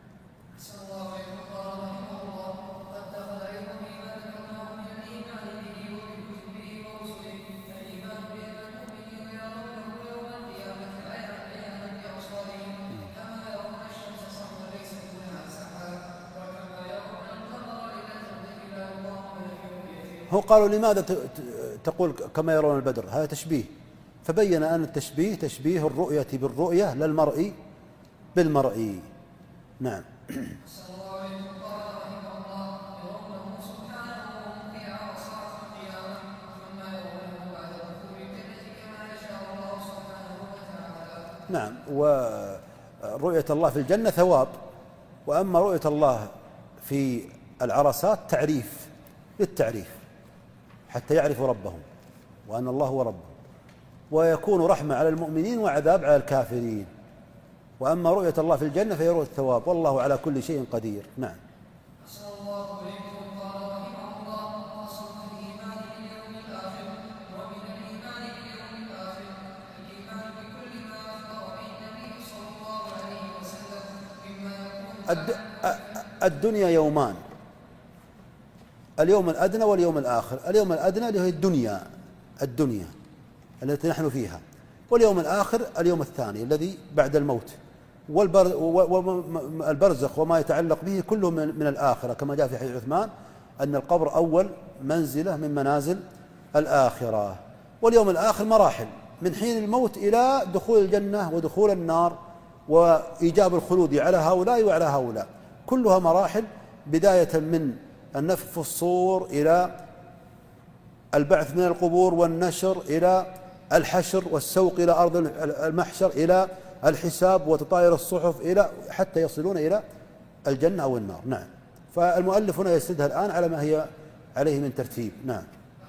هو قالوا لماذا تقول كما يرون البدر؟ هذا تشبيه، فبين أن التشبيه تشبيه الرؤية بالرؤية لا المرء بالمرء. نعم. نعم. ورؤية الله في الجنة ثواب، وأما رؤية الله في العرصات تعريف للتعريف حتى يعرفوا ربهم وأن الله هو ربهم، ويكون رحمة على المؤمنين وعذاب على الكافرين. وأما رؤية الله في الجنة فهي رؤية الثواب، والله على كل شيء قدير. نعم. الدنيا يومان، اليوم الأدنى واليوم الآخر. اليوم الأدنى اللي هي الدنيا التي نحن فيها، واليوم الآخر اليوم الثاني الذي بعد الموت، والبرزخ وما يتعلق به كله من الآخرة، كما جاء في حديث عثمان أن القبر أول منزلة من منازل الآخرة. واليوم الآخر مراحل من حين الموت إلى دخول الجنة ودخول النار وإيجاب الخلود على هؤلاء وعلى هؤلاء، كلها مراحل، بداية من النفخ في الصور إلى البعث من القبور والنشر إلى الحشر والسوق إلى أرض المحشر إلى الحساب وتطاير الصحف إلى حتى يصلون إلى الجنة أو النار. نعم. فالمؤلف هنا يسردها الآن على ما هي عليه من ترتيب. نعم.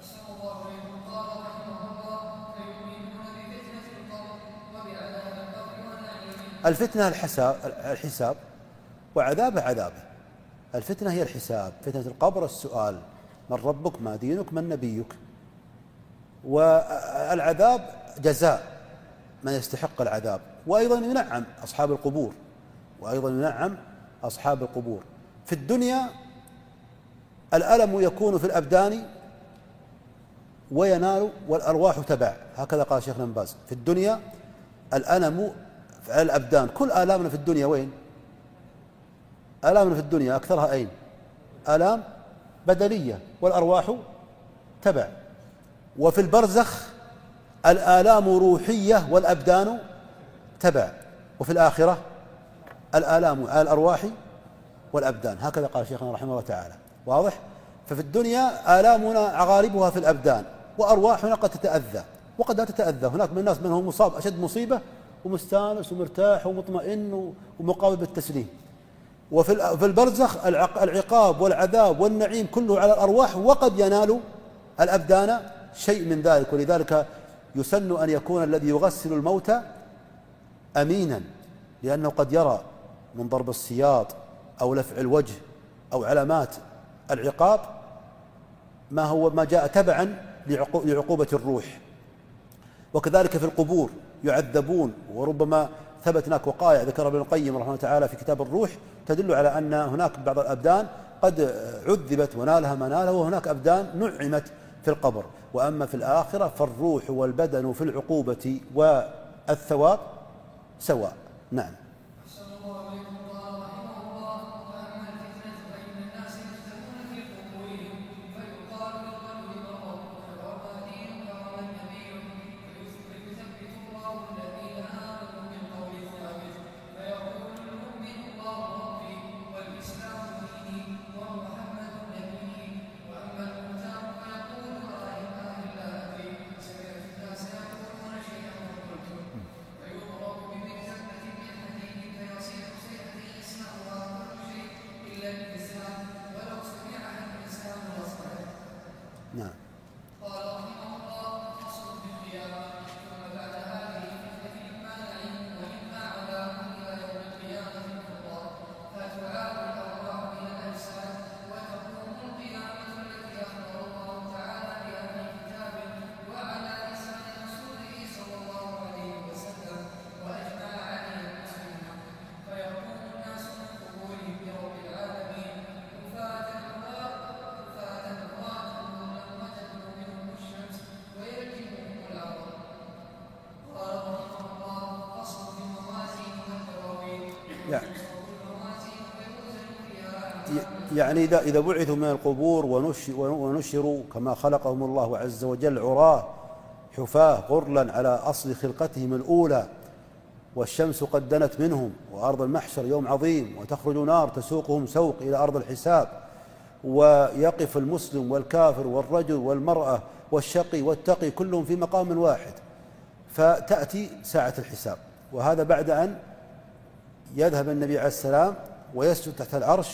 الفتنة الحساب وعذابه عذابه. الفتنة هي الحساب، فتنة القبر السؤال من ربك ما دينك من نبيك، والعذاب جزاء من يستحق العذاب، وأيضا ينعم أصحاب القبور. في الدنيا الألم يكون في الأبدان وينال والأرواح تبع، هكذا قال شيخنا بن باز. في الدنيا الألم على الأبدان، كل آلامنا في الدنيا وين؟ آلامنا في الدنيا أكثرها أين؟ آلام بدنية، والأرواح تبع. وفي البرزخ الآلام روحية والأبدان تبع. وفي الآخرة الآلام على الأرواح والأبدان، هكذا قال شيخنا رحمه الله تعالى. واضح؟ ففي الدنيا آلامنا عغالبها في الأبدان، وأرواحنا قد تتأذى وقد لا تتأذى. هناك من الناس منهم مصاب أشد مصيبة ومستانس ومرتاح ومطمئن ومقابل بالتسليم. وفي البرزخ العقاب والعذاب والنعيم كله على الأرواح، وقد ينال الأبدان شيء من ذلك. ولذلك يسن أن يكون الذي يغسل الموتى أمينا، لأنه قد يرى من ضرب السياط أو لفع الوجه أو علامات العقاب ما جاء تبعا لعقوبة الروح. وكذلك في القبور يعذبون، وربما ثبت هناك وقائع ذكر ابن القيم رحمه الله تعالى في كتاب الروح تدل على أن هناك بعض الأبدان قد عذبت ونالها ما نالها، وهناك أبدان نعمت في القبر. وأما في الآخرة فالروح والبدن في العقوبة والثواب سواء. نعم. نعم. يعني إذا بعثوا من القبور ونشروا كما خلقهم الله عز وجل عراه حفاة غرلا على أصل خلقتهم الأولى، والشمس قد دنت منهم، وأرض المحشر يوم عظيم، وتخرج نار تسوقهم سوق إلى أرض الحساب، ويقف المسلم والكافر والرجل والمرأة والشقي والتقي كلهم في مقام واحد، فتأتي ساعة الحساب. وهذا بعد أن يذهب النبي عليه السلام ويسجد تحت العرش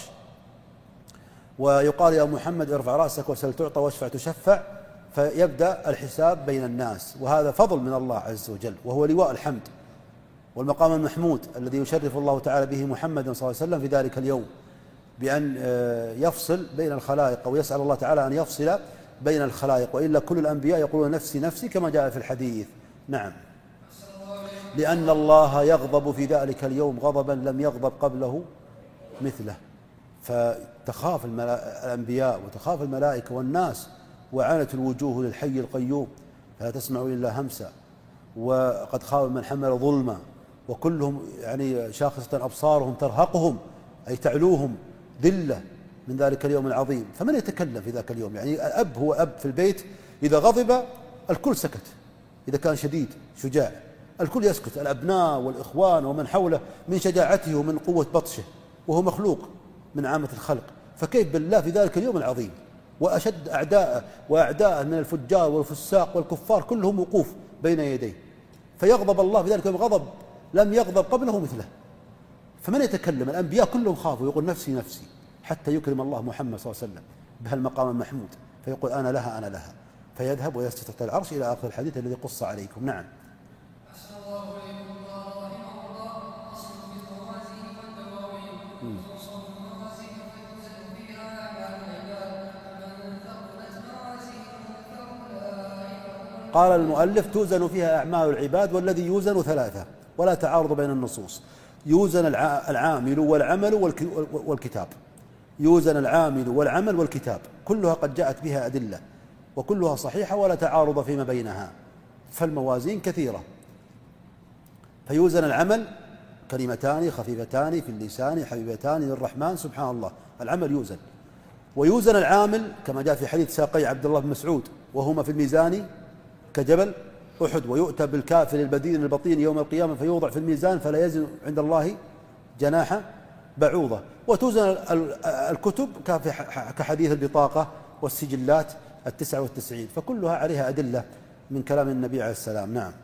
ويقال يا محمد ارفع رأسك وسل تعطى واشفع تشفع، فيبدأ الحساب بين الناس. وهذا فضل من الله عز وجل، وهو لواء الحمد والمقام المحمود الذي يشرف الله تعالى به محمد صلى الله عليه وسلم في ذلك اليوم، بأن يفصل بين الخلائق، أو يسأل الله تعالى أن يفصل بين الخلائق، وإلا كل الأنبياء يقولون نفسي نفسي كما جاء في الحديث. نعم. لأن الله يغضب في ذلك اليوم غضبا لم يغضب قبله مثله، فتخاف الأنبياء وتخاف الملائكة والناس، وعانت الوجوه للحي القيوم فلا تسمع إلا همسا، وقد خاب من حمل ظلما، وكلهم يعني شاخصة أبصارهم ترهقهم أي تعلوهم ذلة من ذلك اليوم العظيم. فمن يتكلم في ذاك اليوم؟ يعني الأب هو أب في البيت، إذا غضب الكل سكت، إذا كان شديد شجاع الكل يسكت، الأبناء والإخوان ومن حوله من شجاعته ومن قوة بطشه، وهو مخلوق من عامة الخلق، فكيف بالله في ذلك اليوم العظيم؟ وأشد أعداءه وأعداءه من الفجار والفساق والكفار كلهم وقوف بين يديه، فيغضب الله في ذلك اليوم غضب لم يغضب قبله مثله. فمن يتكلم؟ الأنبياء كلهم خافوا يقول نفسي نفسي، حتى يكرم الله محمد صلى الله عليه وسلم بهالمقام المحمود، فيقول أنا لها أنا لها، فيذهب ويسجد تحت العرش إلى آخر الحديث الذي قص عليكم. نعم. قال المؤلف توزن فيها أعمال العباد، والذي يوزن ثلاثة ولا تعارض بين النصوص: يوزن العامل والعمل والكتاب، يوزن العامل والعمل والكتاب، كلها قد جاءت بها أدلة وكلها صحيحة ولا تعارض فيما بينها، فالموازين كثيرة. فيوزن العمل كلمتان خفيفتان في اللسان حبيبتان للرحمن سبحان الله، العمل يوزن. ويوزن العامل كما جاء في حديث ساقي عبد الله بن مسعود: وهما في الميزان كجبل أحد، ويؤتى بالكافر البدين البطين يوم القيامة فيوضع في الميزان فلا يزن عند الله جناح بعوضة. وتوزن الكتب كحديث البطاقة والسجلات 99، فكلها عليها أدلة من كلام النبي عليه السلام. نعم.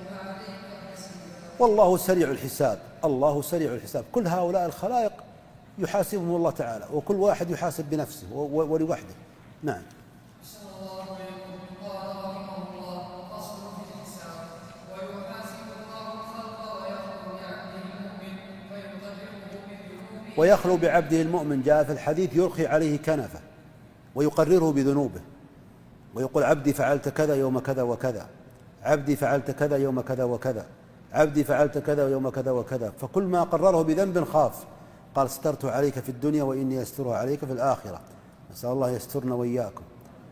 والله سريع الحساب، الله سريع الحساب. كل هؤلاء الخلائق يحاسبهم الله تعالى، وكل واحد يحاسب بنفسه ولوحده. نعم. ويخلو بعبده المؤمن، جاء في الحديث يرخي عليه كنفه ويقرره بذنوبه ويقول عبدي فعلت كذا يوم كذا وكذا، عبدي فعلت كذا يوم كذا وكذا، عبدي فعلت كذا يوم كذا وكذا، فكل ما قرره بذنب خاف، قال سترت عليك في الدنيا وإني أسترها عليك في الآخرة، نسأل الله يسترنا وإياكم.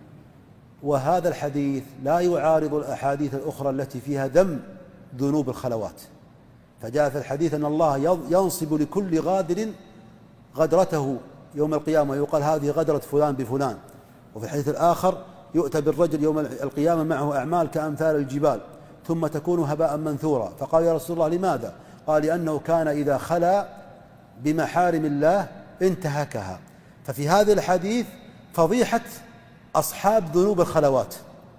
وهذا الحديث لا يعارض الأحاديث الأخرى التي فيها ذم ذنوب الخلوات، فجاء في الحديث أن الله ينصب لكل غادر غدرته يوم القيامة، يقال هذه غدرة فلان بفلان. وفي الحديث الآخر يؤتى بالرجل يوم القيامة معه أعمال كأمثال الجبال ثم تكون هباء منثورا، فقال يا رسول الله لماذا؟ قال لأنه كان إذا خلا بمحارم الله انتهكها. ففي هذا الحديث فضيحة أصحاب ذنوب الخلوات،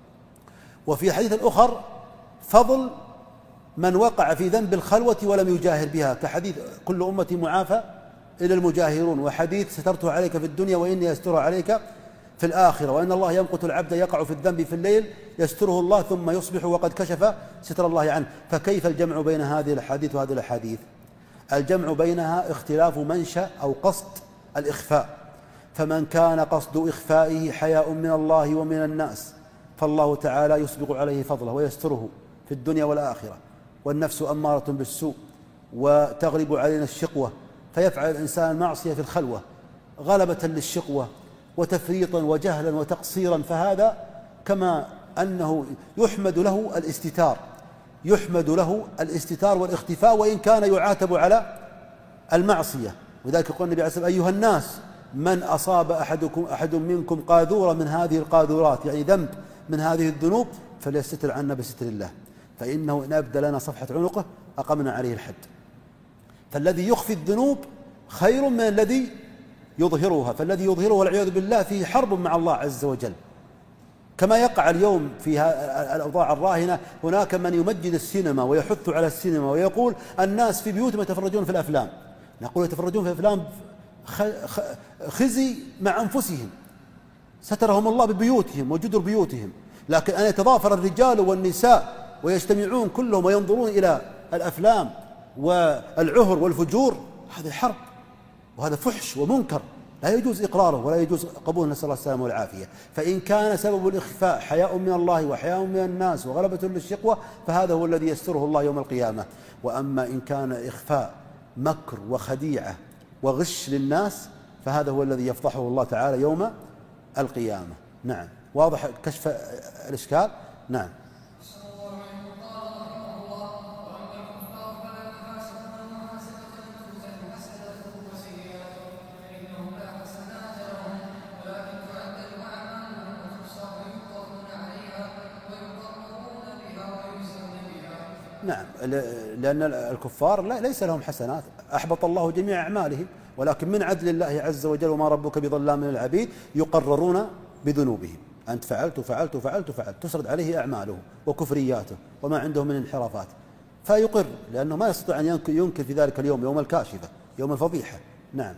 وفي حديث الأخر فضل من وقع في ذنب الخلوة ولم يجاهر بها، كحديث كل أمتي معافى إلى المجاهرون، وحديث سترته عليك في الدنيا وإني أسترها عليك في الآخرة، وأن الله يمقت العبد يقع في الذنب في الليل يستره الله ثم يصبح وقد كشف ستر الله عنه. فكيف الجمع بين هذه الأحاديث وهذه الأحاديث؟ الجمع بينها اختلاف منشأ أو قصد الإخفاء، فمن كان قصد إخفائه حياء من الله ومن الناس فالله تعالى يسبق عليه فضله ويستره في الدنيا والآخرة. والنفس أمارة بالسوء وتغلب علينا الشقوة، فيفعل الإنسان المعصية في الخلوة غلبة للشقوة وتفريطا وجهلا وتقصيرا، فهذا كما أنه يحمد له الاستتار، يحمد له الاستتار والاختفاء وإن كان يعاتب على المعصية. وذلك يقول النبي عليه الصلاة والسلام أيها الناس من أصاب أحد منكم قاذورة من هذه القاذورات، يعني ذنب من هذه الذنوب، فليستتر عنا بستر الله، فإنه إن أبدى لنا صفحة عنقه أقمنا عليه الحد. فالذي يخفي الذنوب خير من الذي يظهرها، فالذي يظهره والعياذ بالله فيه حرب مع الله عز وجل، كما يقع اليوم في الأوضاع الراهنة. هناك من يمجد السينما ويحث على السينما ويقول الناس في بيوتهم يتفرجون في الأفلام، نقول يتفرجون في الأفلام خزي مع أنفسهم، سترهم الله ببيوتهم وجدر بيوتهم، لكن أن يتضافر الرجال والنساء ويجتمعون كلهم وينظرون إلى الأفلام والعهر والفجور، هذا حرب وهذا فحش ومنكر لا يجوز إقراره ولا يجوز قبوله، نسأل الله السلامة والعافية. فإن كان سبب الإخفاء حياء من الله وحياء من الناس وغلبة للشقوة فهذا هو الذي يستره الله يوم القيامة. وأما إن كان إخفاء مكر وخديعة وغش للناس فهذا هو الذي يفضحه الله تعالى يوم القيامة. نعم، واضح كشف الإشكال؟ نعم. نعم، لأن الكفار ليس لهم حسنات، أحبط الله جميع أعمالهم، ولكن من عدل الله عز وجل وما ربك بظلام للعبيد يقررون بذنوبهم، أنت فعلت وفعلت وفعلت وفعلت، تسرد عليه أعماله وكفرياته وما عنده من انحرافات، فيقر لأنه ما يستطيع أن ينكر في ذلك اليوم، يوم الكاشفة، يوم الفضيحة. نعم.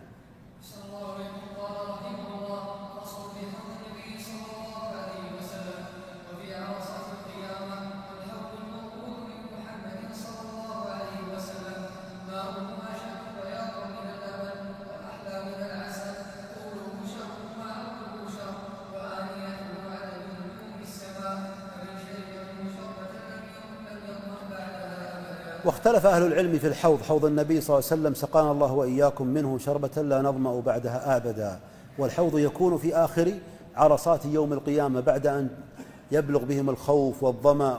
واختلف أهل العلم في الحوض، حوض النبي صلى الله عليه وسلم سقانا الله وإياكم منه شربة لا نظمأ بعدها أبدا. والحوض يكون في آخر عرصات يوم القيامة بعد أن يبلغ بهم الخوف والظمأ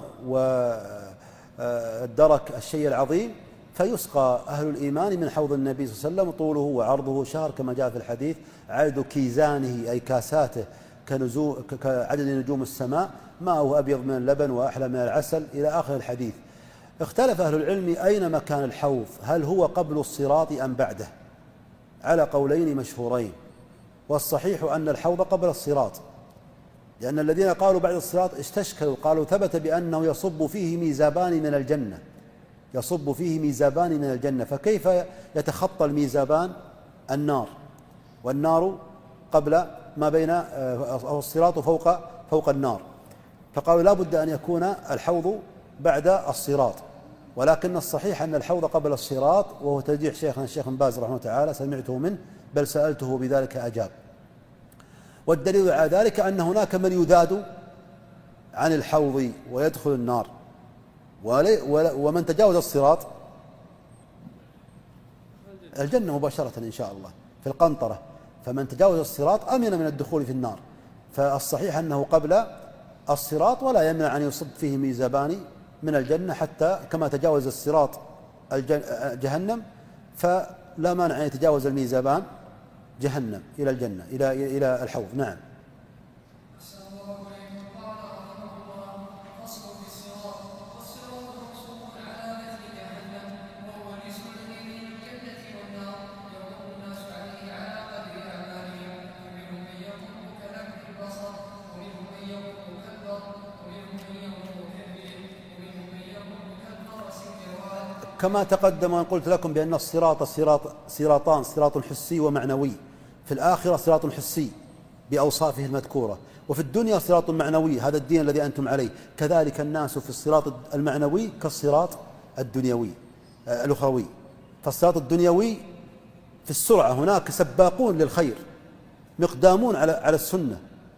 والدرك الشيء العظيم، فيسقى أهل الإيمان من حوض النبي صلى الله عليه وسلم، طوله وعرضه شهر كما جاء في الحديث، عدد كيزانه أي كاساته كعدد نجوم السماء، ماءه أبيض من اللبن وأحلى من العسل إلى آخر الحديث. اختلف أهل العلم أين مكان الحوض، هل هو قبل الصراط أم بعده، على قولين مشهورين، والصحيح أن الحوض قبل الصراط، لأن الذين قالوا بعد الصراط استشكلوا، قالوا ثبت بأنه يصب فيه ميزابان من الجنة، يصب فيه ميزابان من الجنة، فكيف يتخطى الميزابان النار، والنار قبل ما بين أو الصراط فوق النار، فقالوا لا بد أن يكون الحوض بعد الصراط، ولكن الصحيح أن الحوض قبل الصراط، وهو ترجيح شيخنا الشيخ بن باز رحمه الله تعالى، سمعته منه بل سألته بذلك أجاب. والدليل على ذلك أن هناك من يذاد عن الحوض ويدخل النار، ومن تجاوز الصراط الجنة مباشرة إن شاء الله في القنطرة، فمن تجاوز الصراط أمن من الدخول في النار. فالصحيح أنه قبل الصراط، ولا يمنع أن يصب فيه ميزابان من الجنة حتى كما تجاوز الصراط جهنم، فلا مانع أن يتجاوز الميزابان جهنم إلى الجنة إلى الحوض. نعم. كما تقدم وأن قلت لكم بأن الصراط صراطان، صراط حسي ومعنوي. في الآخرة صراط حسي بأوصافه المذكورة، وفي الدنيا صراط معنوي، هذا الدين الذي أنتم عليه. كذلك الناس في الصراط المعنوي كالصراط الدنيوي الأخروي. فالصراط الدنيوي في السرعة، هناك سباقون للخير مقدامون على السنة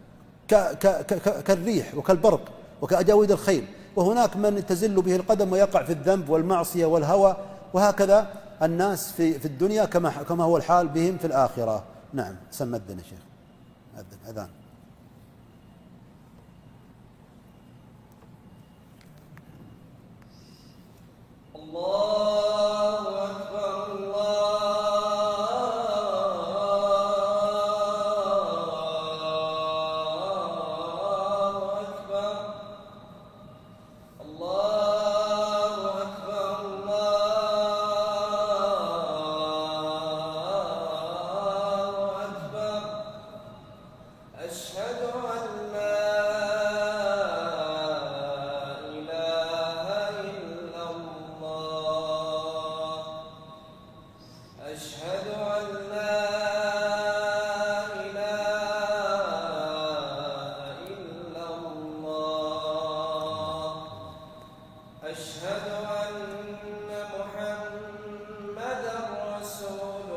كالريح وكالبرق وكأجاويد الخيل، وهناك من تزل به القدم ويقع في الذنب والمعصية والهوى، وهكذا الناس في الدنيا كما هو الحال بهم في الآخرة. نعم. سمى الدين يا شيخ، أذان. الله أكبر الله أكبر الله أكبر أشهد أن لا إله إلا الله أشهد أن لا إله إلا الله أشهد أن محمدًا رسول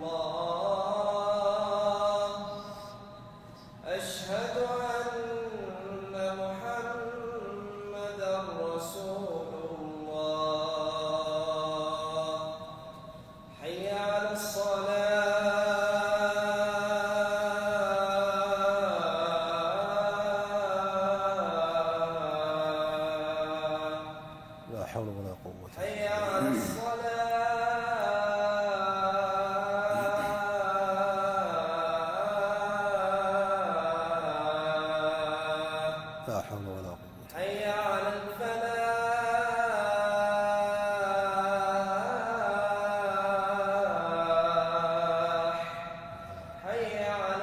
الله أشهد أن محمدًا رسول الله حي على الصلاة لا حول ولا قوة. حي على الصلاة لا حول ولا قوة. حي على الفلاح حي على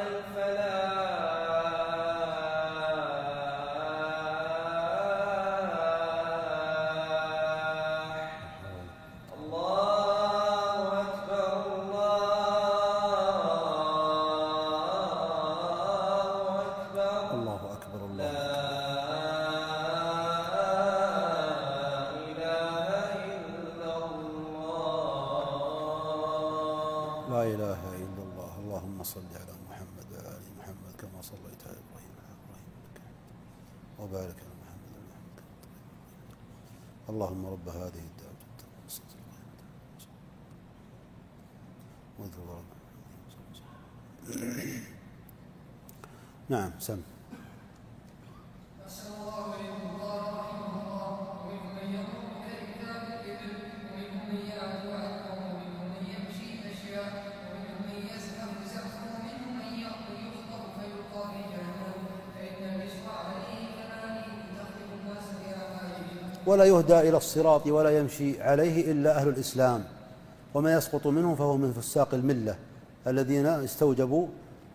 الفلاح الله أكبر الله أكبر الله أكبر. الله لا إله إلا الله لا إله إلا الله. اللهم صل على محمد وعلى آل محمد كما صليت على إبراهيم وعلى آل إبراهيم إنك حميد مجيد. وبارك على محمد وعلى آل محمد. اللهم رب هذه الدعوة واذكر رب. نعم. سم. ولا يهدى إلى الصراط ولا يمشي عليه إلا أهل الإسلام، ومن يسقط منهم فهو من فساق الملة الذين استوجبوا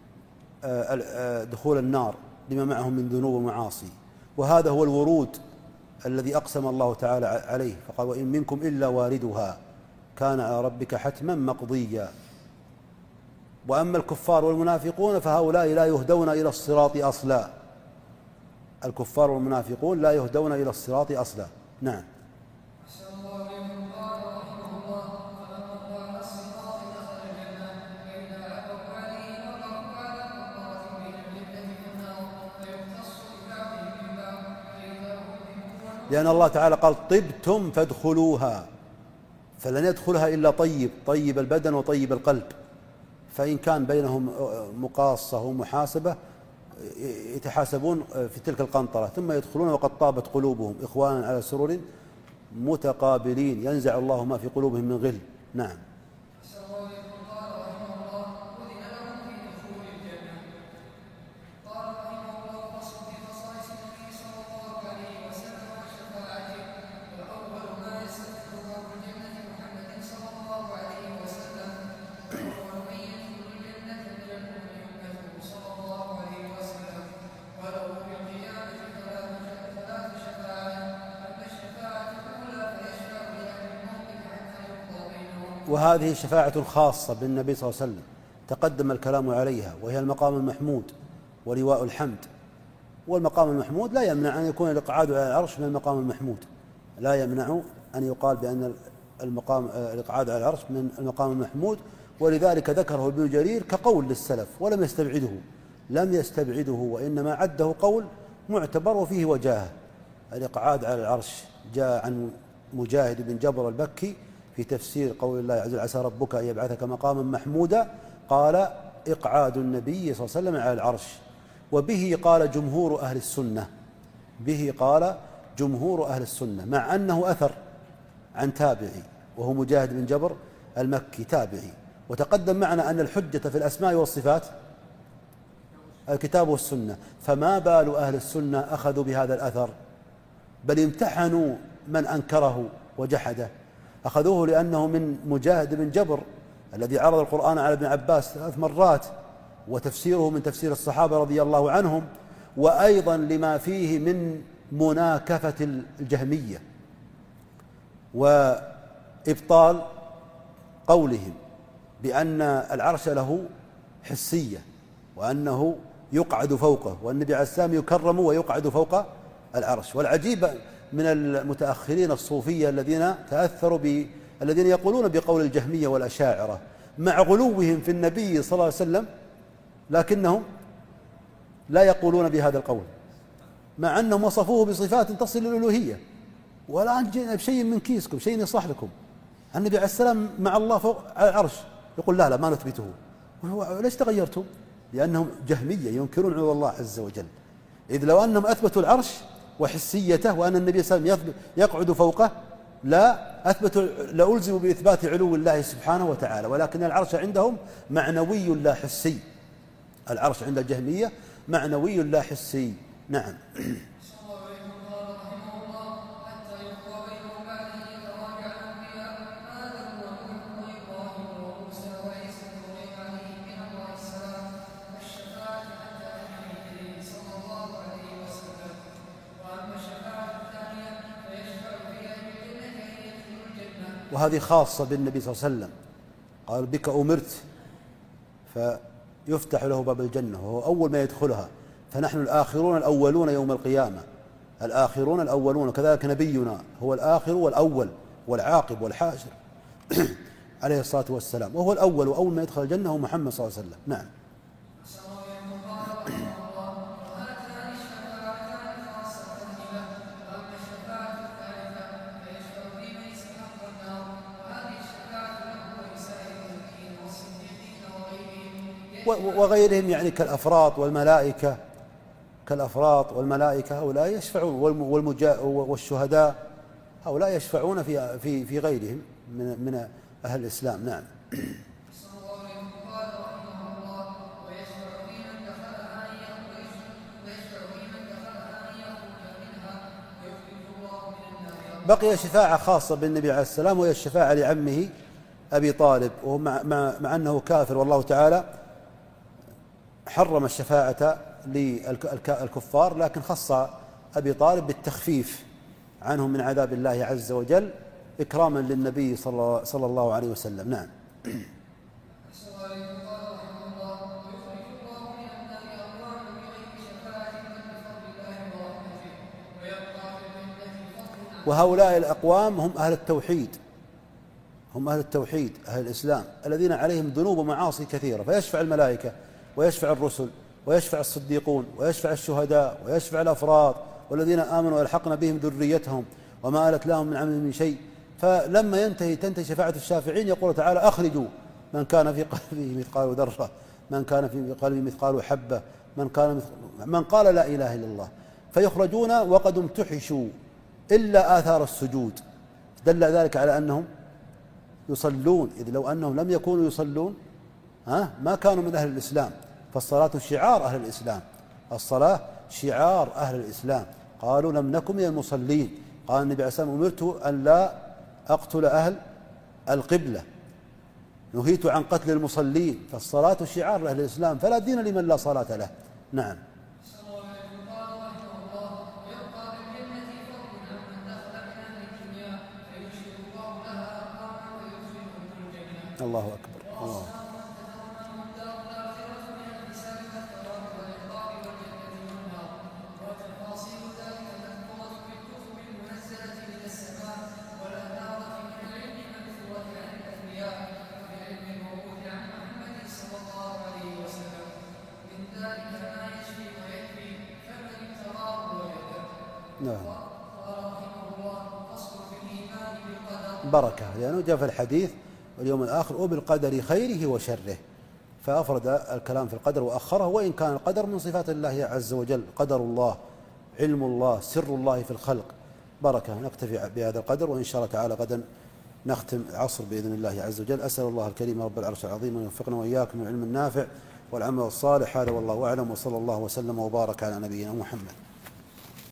دخول النار لما معهم من ذنوب ومعاصي. وهذا هو الورود الذي أقسم الله تعالى عليه، فقال وإن منكم إلا واردها كان على ربك حتما مقضيا. وأما الكفار والمنافقون فهؤلاء لا يهدون إلى الصراط أصلا. الكفار والمنافقون لا يهدون إلى الصراط أصلا. نعم. لأن الله تعالى قال طبتم فادخلوها، فلن يدخلها إلا طيب البدن وطيب القلب، فإن كان بينهم مقاصة ومحاسبة يتحاسبون في تلك القنطرة، ثم يدخلون وقد طابت قلوبهم إخوانا على سرر متقابلين ينزع الله ما في قلوبهم من غل. نعم. وهذه شفاعة خاصة بالنبي صلى الله عليه وسلم تقدم الكلام عليها، وهي المقام المحمود ولواء الحمد. والمقام المحمود لا يمنع أن يكون الإقعاد على العرش من المقام المحمود، لا يمنع أن يقال بأن الإقعاد على العرش من المقام المحمود، ولذلك ذكره ابن جرير كقول للسلف ولم يستبعده وإنما عده قول معتبر وفيه وجاهة. الإقعاد على العرش جاء عن مجاهد بن جبر البكي في تفسير قول الله عز وجل عسى ربك أن يبعثك مقاما محمودا، قال إقعاد النبي صلى الله عليه وسلم على العرش. وبه قال جمهور أهل السنة مع أنه أثر عن تابعي وهو مجاهد بن جبر المكي تابعي. وتقدم معنا أن الحجة في الأسماء والصفات الكتاب والسنة، فما بال أهل السنة أخذوا بهذا الأثر، بل امتحنوا من أنكره وجحده. أخذوه لأنه من مجاهد بن جبر الذي عرض القرآن على ابن عباس 3 مرات، وتفسيره من تفسير الصحابة رضي الله عنهم، وأيضا لما فيه من مناكفة الجهمية وإبطال قولهم بأن العرش له حسية وأنه يقعد فوقه، والنبي عليه السلام يكرم ويقعد فوق العرش. والعجيب من المتأخرين الصوفية الذين يقولون بقول الجهمية والأشاعرة مع غلوهم في النبي صلى الله عليه وسلم، لكنهم لا يقولون بهذا القول، مع أنهم وصفوه بصفات تصل للألوهية. والآن جئنا بشيء من كيسكم، شيء يصلح لكم. النبي عليه السلام مع الله فوق على العرش، يقول لا ما نثبته. ليش تغيرتم؟ لأنهم جهمية ينكرون علو الله عز وجل. إذ لو أنهم أثبتوا العرش وحسيته وأن النبي صلى الله عليه وسلم يقعد فوقه لألزموا بإثبات علو الله سبحانه وتعالى، ولكن العرش عندهم معنوي لا حسي. العرش عند الجهمية معنوي لا حسي. نعم. وهذه خاصة بالنبي صلى الله عليه وسلم، قال بك أمرت، فيفتح له باب الجنة وهو أول ما يدخلها. فنحن الآخرون الأولون يوم القيامة، الآخرون الأولون، كذلك نبينا هو الآخر والأول والعاقب والحاشر عليه الصلاة والسلام، وهو الأول، وأول ما يدخل الجنة هو محمد صلى الله عليه وسلم. نعم. وغيرهم يعني كالأفراط والملائكة هؤلاء يشفعون، والشهداء هؤلاء يشفعون في غيرهم من أهل الإسلام. نعم. بقي شفاعة خاصة بالنبي عليه السلام، وهي الشفاعة لعمه أبي طالب، وهو مع أنه كافر، والله تعالى حرم الشفاعة للكفار، لكن خص أبي طالب بالتخفيف عنهم من عذاب الله عز وجل إكراما للنبي صلى الله عليه وسلم. نعم. وهؤلاء الأقوام هم أهل التوحيد، هم أهل التوحيد أهل الإسلام الذين عليهم ذنوب ومعاصي كثيرة، فيشفع الملائكة ويشفع الرسل ويشفع الصديقون ويشفع الشهداء ويشفع الأفراد والذين آمنوا ويلحقنا بهم ذريتهم وما آلت لهم من عمل من شيء. فلما تنتهي شفاعة الشافعين يقول تعالى: أخرجوا من كان في قلبه مثقال ذرة، من كان في قلبه مثقال حبة، من قال لا إله إلا الله، فيخرجون وقد امتحشوا إلا آثار السجود. دل ذلك على أنهم يصلون، إذ لو أنهم لم يكونوا يصلون ما كانوا من أهل الإسلام. فالصلاة شعار أهل الإسلام، الصلاة شعار أهل الإسلام. قالوا: لم نكن من المصلين. قال النبي عليه الصلاة والسلام: أمرت أن لا أقتل أهل القبلة، نهيت عن قتل المصلين. فالصلاة شعار أهل الإسلام، فلا دين لمن لا صلاة له. نعم. الله أكبر. الله. نعم. بركة، لأنه جاء في الحديث: واليوم الآخر وبالقدر خيره وشره، فأفرد الكلام في القدر وأخره، وإن كان القدر من صفات الله عز وجل، قدر الله، علم الله، سر الله في الخلق. بركة. نكتفي بهذا القدر، وإن شاء الله تعالى غدا نختم العصر بإذن الله عز وجل. أسأل الله الكريم رب العرش العظيم أن يوفقنا وإياكم من العلم النافع والعمل الصالح. هذا والله أعلم، وصلى الله وسلم وبارك على نبينا محمد.